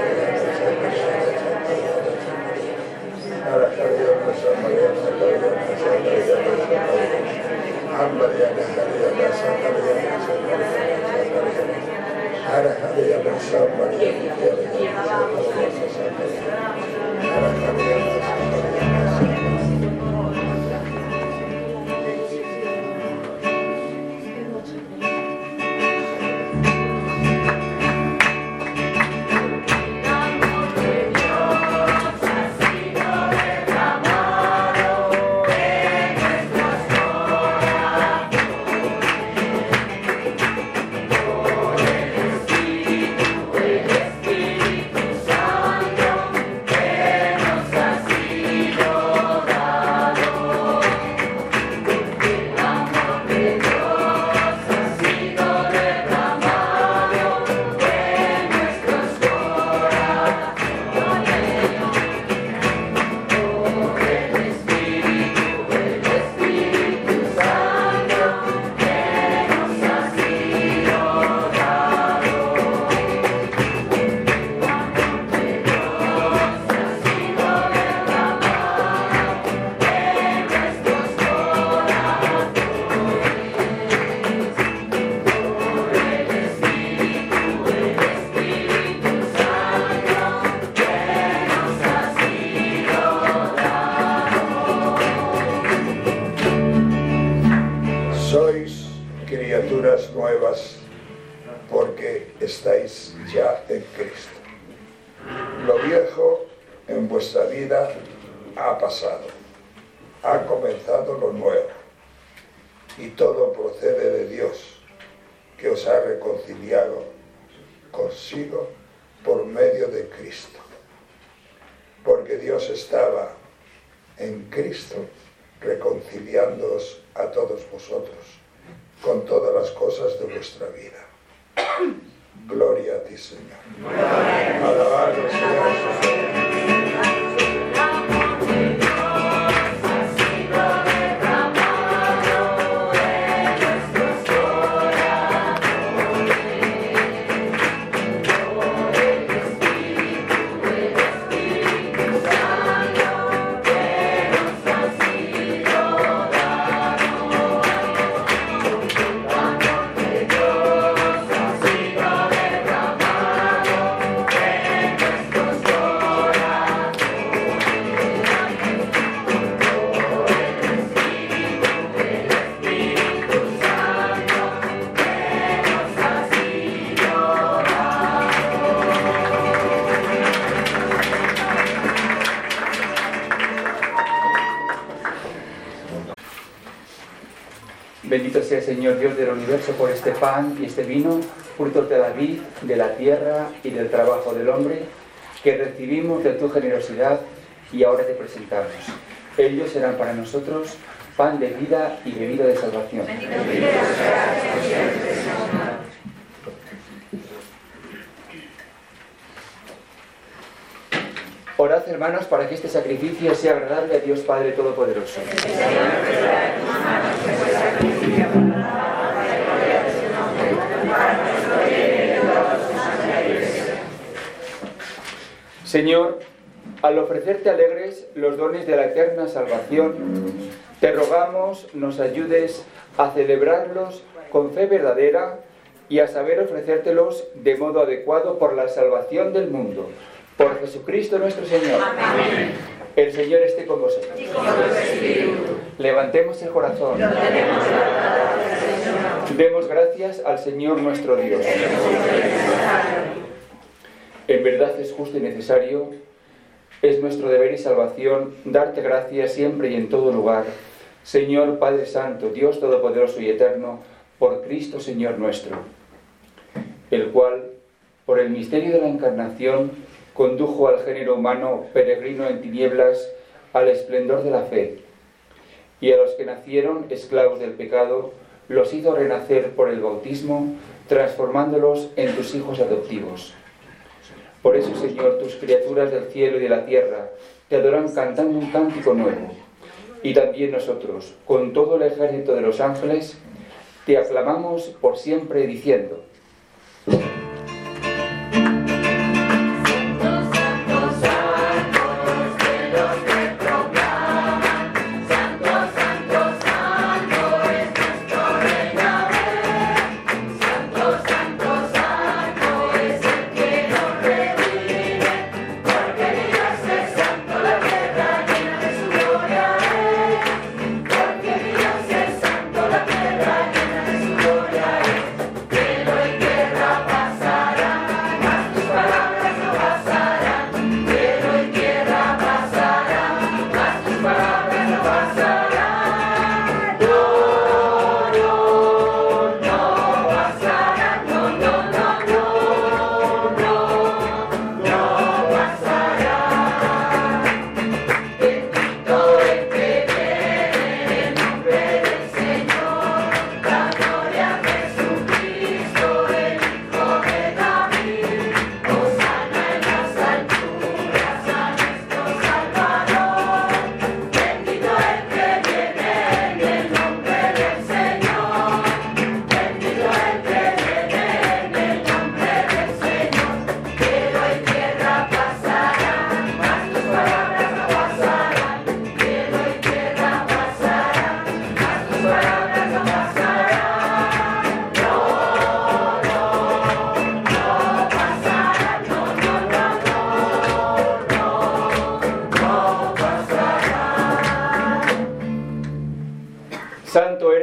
Ara Karia Sambari, Sakaria, Sakaria. Ambari, Ara Karia Sakaria, Sakaria. Ara Karia Sambari, Espíritu Santo nuevas porque estáis ya en Cristo. Lo viejo en vuestra vida ha pasado, ha comenzado lo nuevo, y todo procede de Dios, que os ha reconciliado consigo por medio de Cristo. Porque Dios estaba en Cristo reconciliándoos a todos vosotros con todas las cosas de vuestra vida. Gloria a ti, Señor. Alabado sea Jesús. Bendito sea el Señor Dios del universo por este pan y este vino, frutos de la vid, de la tierra y del trabajo del hombre, que recibimos de tu generosidad y ahora te presentamos. Ellos serán para nosotros pan de vida y bebida de salvación. Orad, hermanos, para que este sacrificio sea agradable a Dios Padre Todopoderoso. Señor, al ofrecerte alegres los dones de la eterna salvación, te rogamos nos ayudes a celebrarlos con fe verdadera y a saber ofrecértelos de modo adecuado por la salvación del mundo. Por Jesucristo nuestro Señor. Amén. El Señor esté con vosotros. Y con tu espíritu. Levantemos el corazón. Lo tenemos guardado al Señor. Demos gracias al Señor nuestro Dios. En verdad es justo y necesario, es nuestro deber y salvación darte gracias siempre y en todo lugar, Señor Padre Santo, Dios Todopoderoso y Eterno, por Cristo Señor nuestro, el cual, por el misterio de la Encarnación, condujo al género humano peregrino en tinieblas al esplendor de la fe, y a los que nacieron esclavos del pecado los hizo renacer por el bautismo, transformándolos en tus hijos adoptivos. Por eso, Señor, tus criaturas del cielo y de la tierra te adoran cantando un cántico nuevo, y también nosotros, con todo el ejército de los ángeles, te aclamamos por siempre diciendo: Cielo y tierra pasan.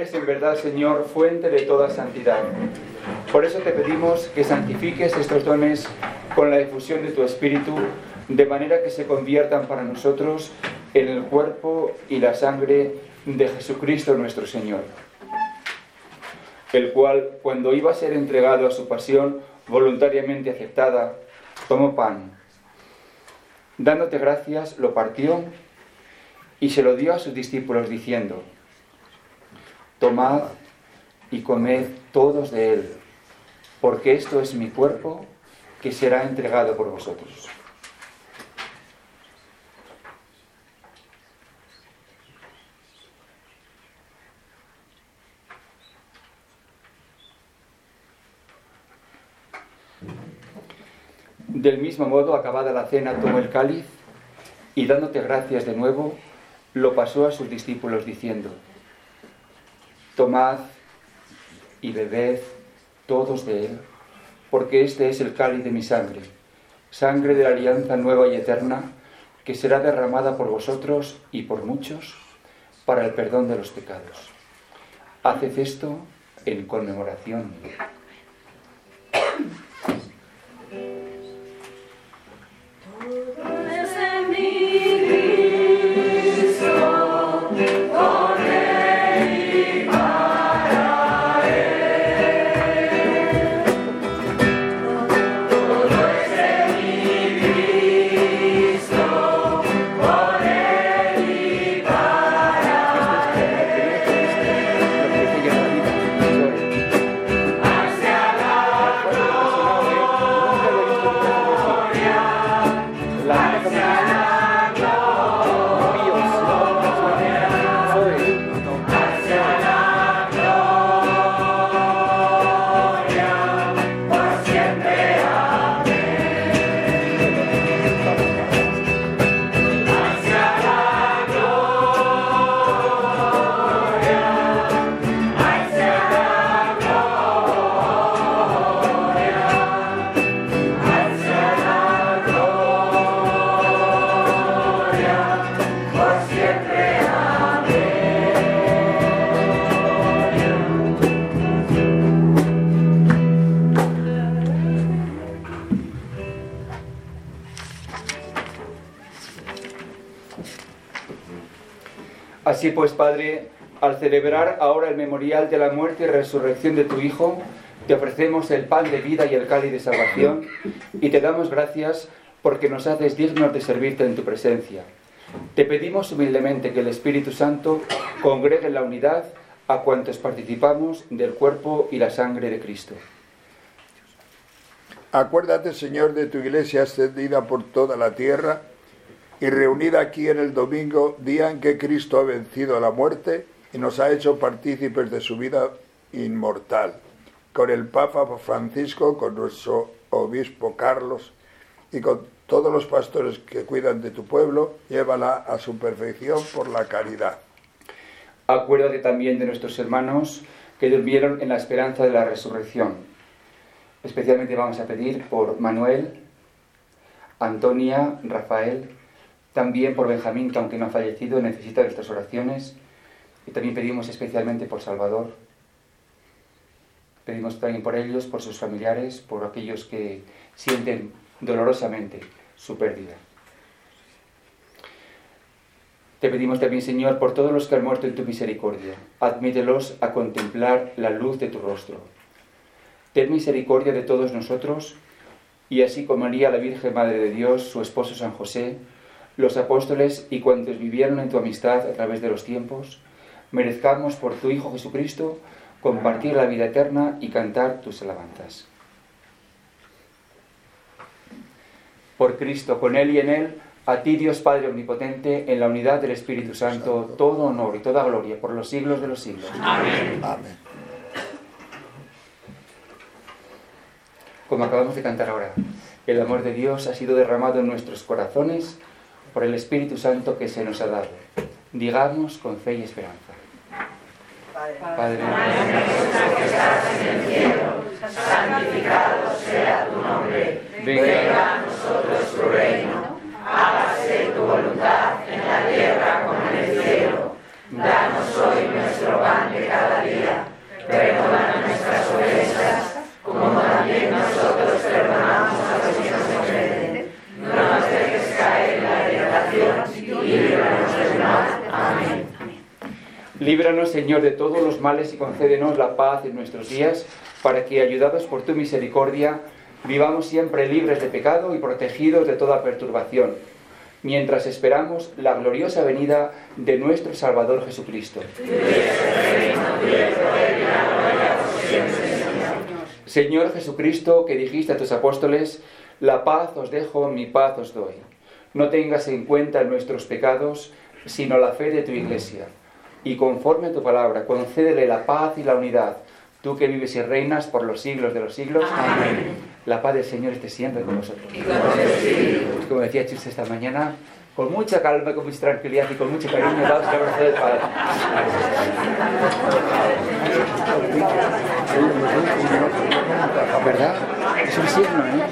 eres en verdad, Señor, fuente de toda santidad. Por eso te pedimos que santifiques estos dones con la efusión de tu Espíritu, de manera que se conviertan para nosotros en el cuerpo y la sangre de Jesucristo nuestro Señor, el cual, cuando iba a ser entregado a su pasión voluntariamente aceptada, tomó pan. Dándote gracias, lo partió y se lo dio a sus discípulos diciendo: tomad y comed todos de él, porque esto es mi cuerpo que será entregado por vosotros. Del mismo modo, acabada la cena, tomó el cáliz y, dándote gracias de nuevo, lo pasó a sus discípulos diciendo: tomad y bebed todos de él, porque este es el cáliz de mi sangre, sangre de la alianza nueva y eterna, que será derramada por vosotros y por muchos para el perdón de los pecados. Haced esto en conmemoración mía. Así pues, Padre, al celebrar ahora el memorial de la muerte y resurrección de tu Hijo, te ofrecemos el pan de vida y el cáliz de salvación, y te damos gracias porque nos haces dignos de servirte en tu presencia. Te pedimos humildemente que el Espíritu Santo congregue en la unidad a cuantos participamos del cuerpo y la sangre de Cristo. Acuérdate, Señor, de tu iglesia extendida por toda la tierra y reunida aquí en el domingo, día en que Cristo ha vencido a la muerte y nos ha hecho partícipes de su vida inmortal. Con el Papa Francisco, con nuestro obispo Carlos y con todos los pastores que cuidan de tu pueblo, llévala a su perfección por la caridad. Acuérdate también de nuestros hermanos que durmieron en la esperanza de la resurrección. Especialmente vamos a pedir por Manuel, Antonia, Rafael, también por Benjamín, que aunque no ha fallecido, necesita nuestras oraciones. Y también pedimos especialmente por Salvador. Pedimos también por ellos, por sus familiares, por aquellos que sienten dolorosamente su pérdida. Te pedimos también, Señor, por todos los que han muerto en tu misericordia. Admítelos a contemplar la luz de tu rostro. Ten misericordia de todos nosotros, y así como María, la Virgen Madre de Dios, su esposo San José, los apóstoles y cuantos vivieron en tu amistad a través de los tiempos, merezcamos por tu Hijo Jesucristo compartir la vida eterna y cantar tus alabanzas. Por Cristo, con Él y en Él, a ti, Dios Padre Omnipotente, en la unidad del Espíritu Santo, todo honor y toda gloria por los siglos de los siglos. Amén. Amén. Como acabamos de cantar ahora, el amor de Dios ha sido derramado en nuestros corazones por el Espíritu Santo que se nos ha dado. Digamos con fe y esperanza. Padre nuestro que estás en el cielo, santificado sea tu nombre. Venga a nosotros tu reino. Hágase tu voluntad en la tierra como en el cielo. Danos hoy nuestro pan de cada Líbranos, Señor, de todos los males y concédenos la paz en nuestros días, para que, ayudados por tu misericordia, vivamos siempre libres de pecado y protegidos de toda perturbación, mientras esperamos la gloriosa venida de nuestro Salvador Jesucristo. Señor Jesucristo, que dijiste a tus apóstoles, la paz os dejo, mi paz os doy. No tengas en cuenta nuestros pecados, sino la fe de tu Iglesia. Y conforme a tu palabra, concédele la paz y la unidad, tú que vives y reinas por los siglos de los siglos. Amén. La paz del Señor esté siempre con vosotros. Como decía Chus esta mañana, con mucha calma, con mucha tranquilidad y con mucho cariño, daos el abrazo del Padre. ¿Verdad? Es un signo, ¿eh?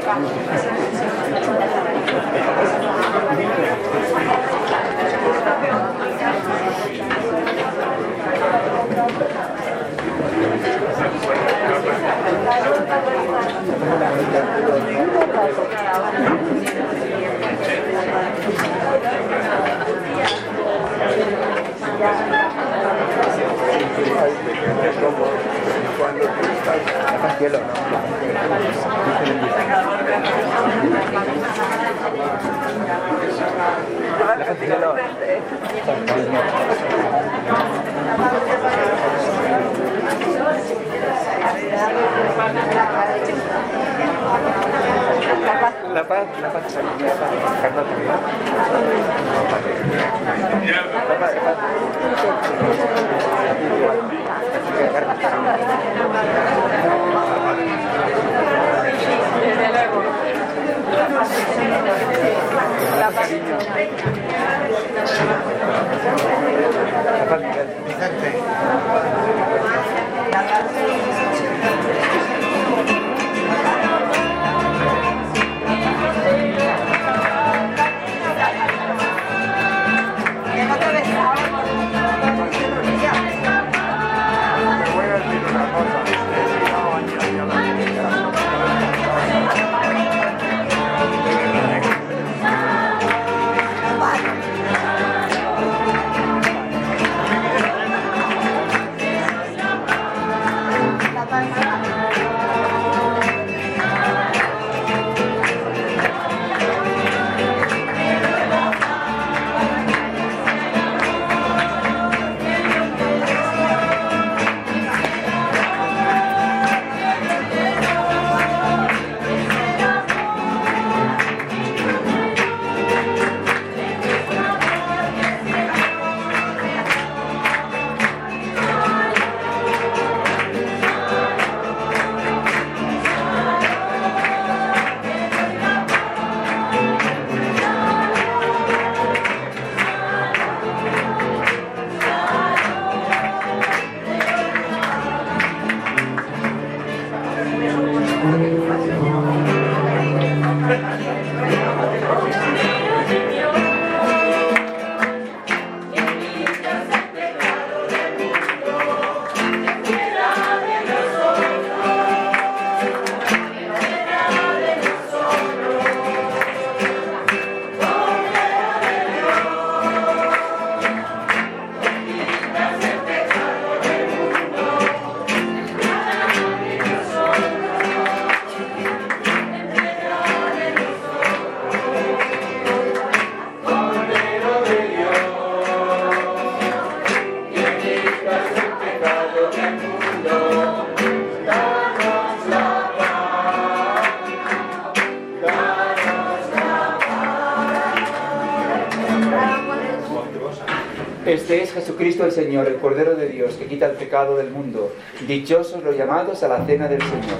Este es Jesucristo el Señor, el Cordero de Dios, que quita el pecado del mundo. Dichosos los llamados a la cena del Señor.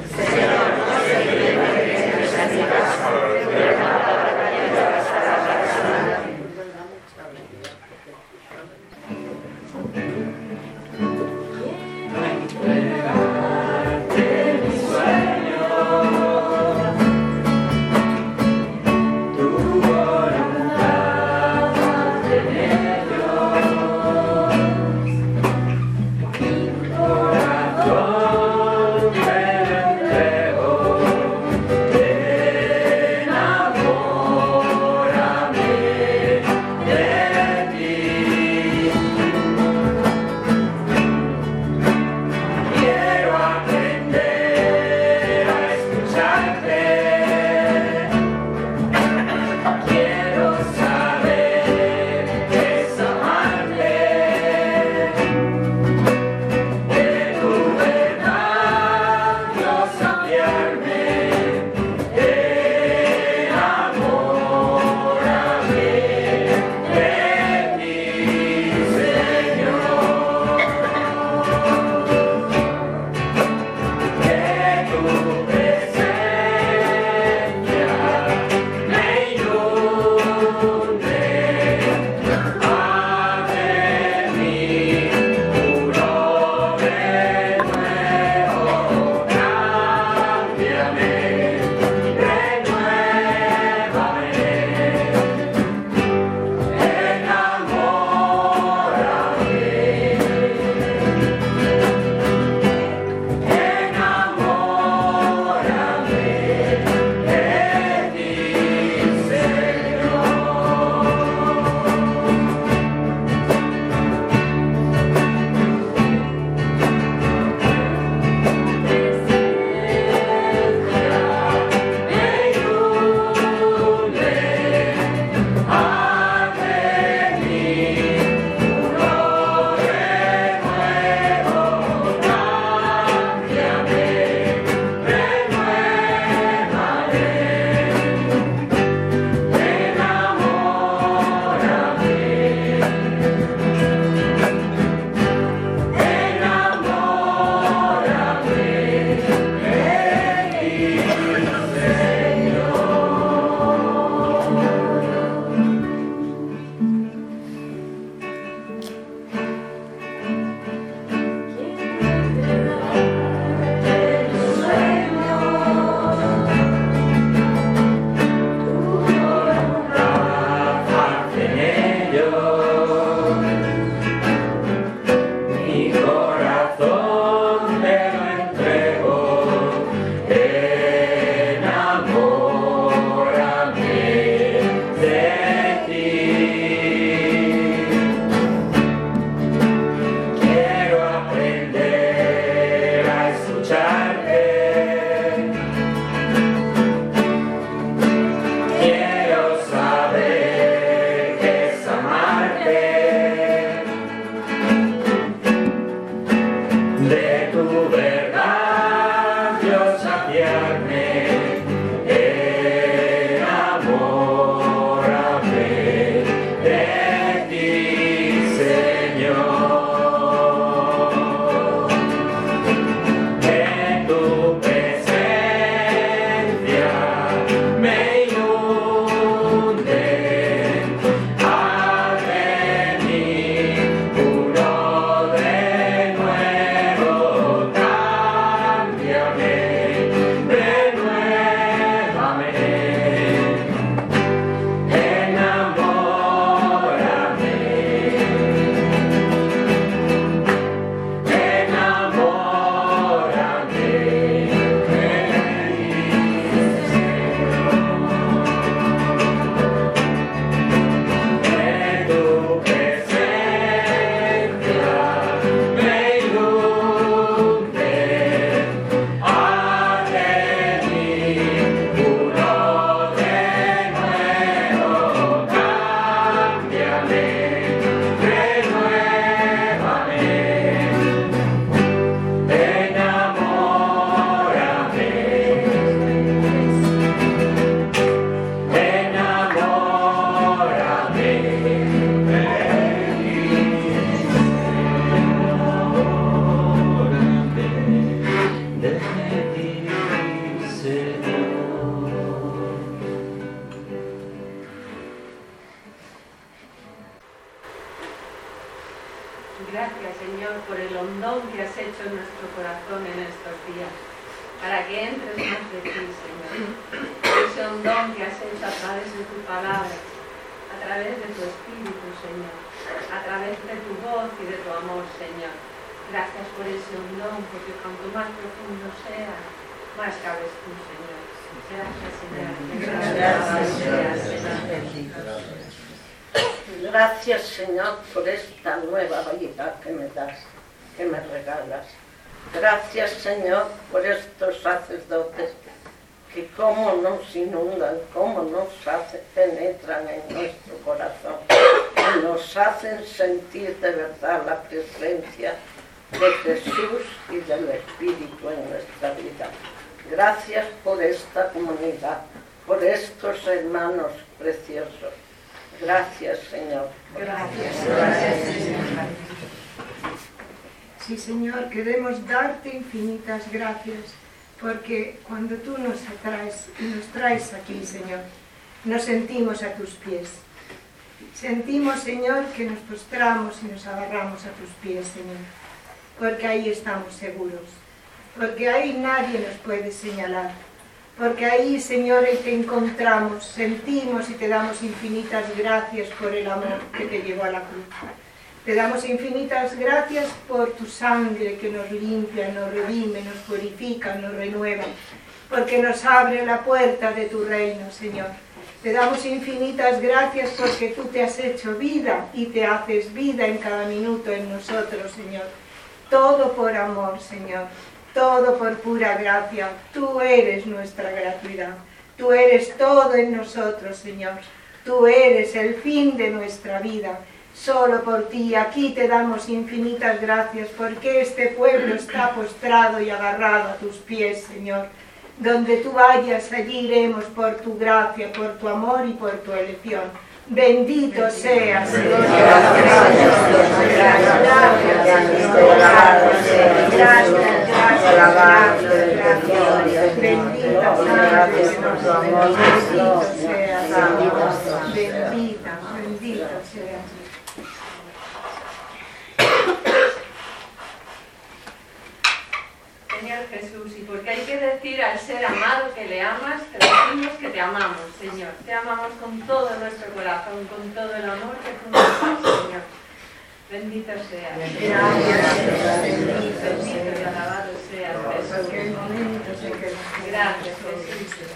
Gracias, Señor, por el hondón que has hecho en nuestro corazón en estos días, para que entres más de ti, Señor. Ese hondón que has hecho a través de tu palabra, a través de tu Espíritu, Señor, a través de tu voz y de tu amor, Señor. Gracias por ese hondón, porque cuanto más profundo sea, más cabes tú, Señor. Gracias, Señor. Gracias, Señor, por esta nueva vida que me das, que me regalas. Gracias, Señor, por estos sacerdotes que cómo nos inundan, cómo nos penetran en nuestro corazón, y nos hacen sentir de verdad la presencia de Jesús y del Espíritu en nuestra vida. Gracias por esta comunidad, por estos hermanos preciosos. Gracias, Señor. Gracias, Señor. Sí, Señor, queremos darte infinitas gracias, porque cuando tú nos atraes y nos traes aquí, Señor, nos sentimos a tus pies. Sentimos, Señor, que nos postramos y nos agarramos a tus pies, Señor, porque ahí estamos seguros, porque ahí nadie nos puede señalar, porque ahí, Señor, te encontramos, sentimos y te damos infinitas gracias por el amor que te llevó a la cruz. Te damos infinitas gracias por tu sangre que nos limpia, nos redime, nos purifica, nos renueva, porque nos abre la puerta de tu reino, Señor. Te damos infinitas gracias porque tú te has hecho vida y te haces vida en cada minuto en nosotros, Señor. Todo por amor, Señor. Todo por pura gracia. Tú eres nuestra gratuidad. Tú eres todo en nosotros, Señor. Tú eres el fin de nuestra vida. Solo por ti, aquí te damos infinitas gracias, porque este pueblo está postrado y agarrado a tus pies, Señor. Donde tú vayas, allí iremos por tu gracia, por tu amor y por tu elección. Bendito seas, Señor. Bendito seas. Señor Jesús, y porque hay que decir al ser amado que le amas, te decimos que te amamos, Señor. Te amamos con todo nuestro corazón, con todo el amor que tú nos das, Señor. Bendito seas. Bendito y alabado seas, Jesús. Gracias, Jesús.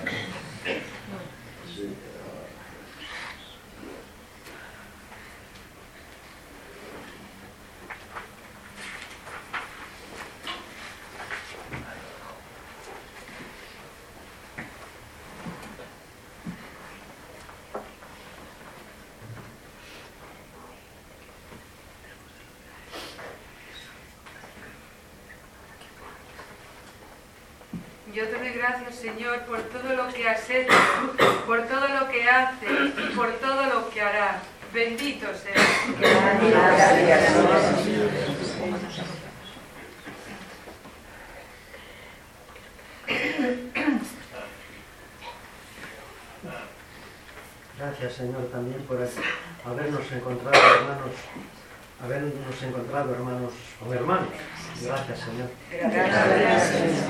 Yo te doy gracias, Señor, por todo lo que has hecho, por todo lo que haces y por todo lo que harás. Bendito seas. Gracias, Señor, también por habernos encontrado hermanos con hermanos. Gracias, Señor. Gracias.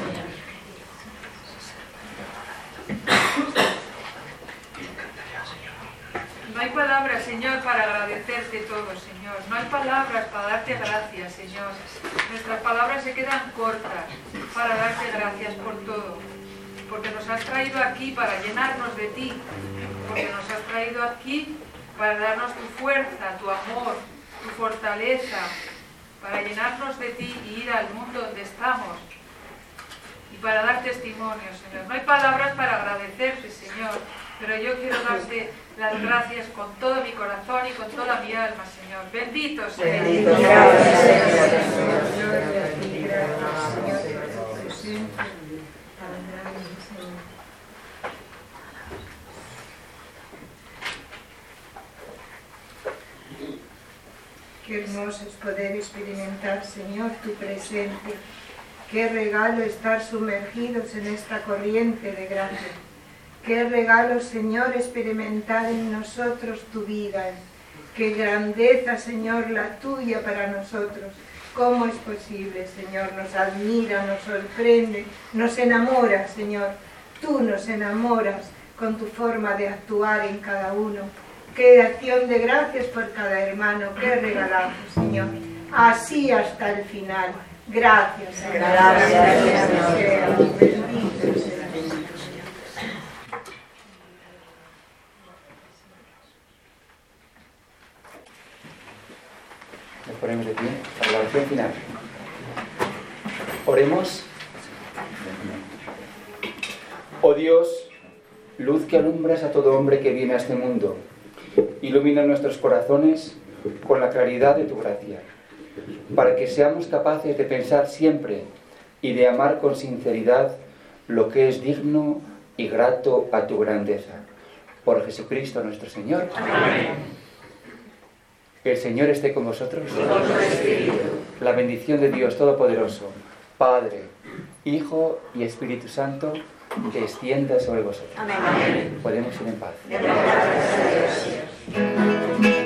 No hay palabras, Señor, para agradecerte todo, Señor. No hay palabras para darte gracias, Señor. Nuestras palabras se quedan cortas para darte gracias por todo. Porque nos has traído aquí para llenarnos de ti. Porque nos has traído aquí para darnos tu fuerza, tu amor, tu fortaleza. Para llenarnos de ti y ir al mundo donde estamos. Y para dar testimonio, Señor. No hay palabras para agradecerte, Señor. Pero yo quiero darte las gracias con todo mi corazón y con toda mi alma, Señor. Bendito seas. Bendito seas. Qué hermoso es poder experimentar, Señor, tu presencia. Qué regalo estar sumergidos en esta corriente de gracia. Qué regalo, Señor, experimentar en nosotros tu vida, Qué grandeza, Señor, la tuya para nosotros. ¿Cómo es posible, Señor? Nos admira, nos sorprende, nos enamora, Señor. Tú nos enamoras con tu forma de actuar en cada uno. Qué acción de gracias por cada hermano, qué regalazo, Señor. Así hasta el final. Gracias, Señor. Gracias, Señor. Bendito sea. Nos ponemos de pie para la oración final. Oremos. Oh Dios, luz que alumbras a todo hombre que viene a este mundo, ilumina nuestros corazones con la claridad de tu gracia, para que seamos capaces de pensar siempre y de amar con sinceridad lo que es digno y grato a tu grandeza. Por Jesucristo nuestro Señor. Amén. Que el Señor esté con vosotros. La bendición de Dios Todopoderoso, Padre, Hijo y Espíritu Santo, descienda sobre vosotros. Amén. Podemos ir en paz.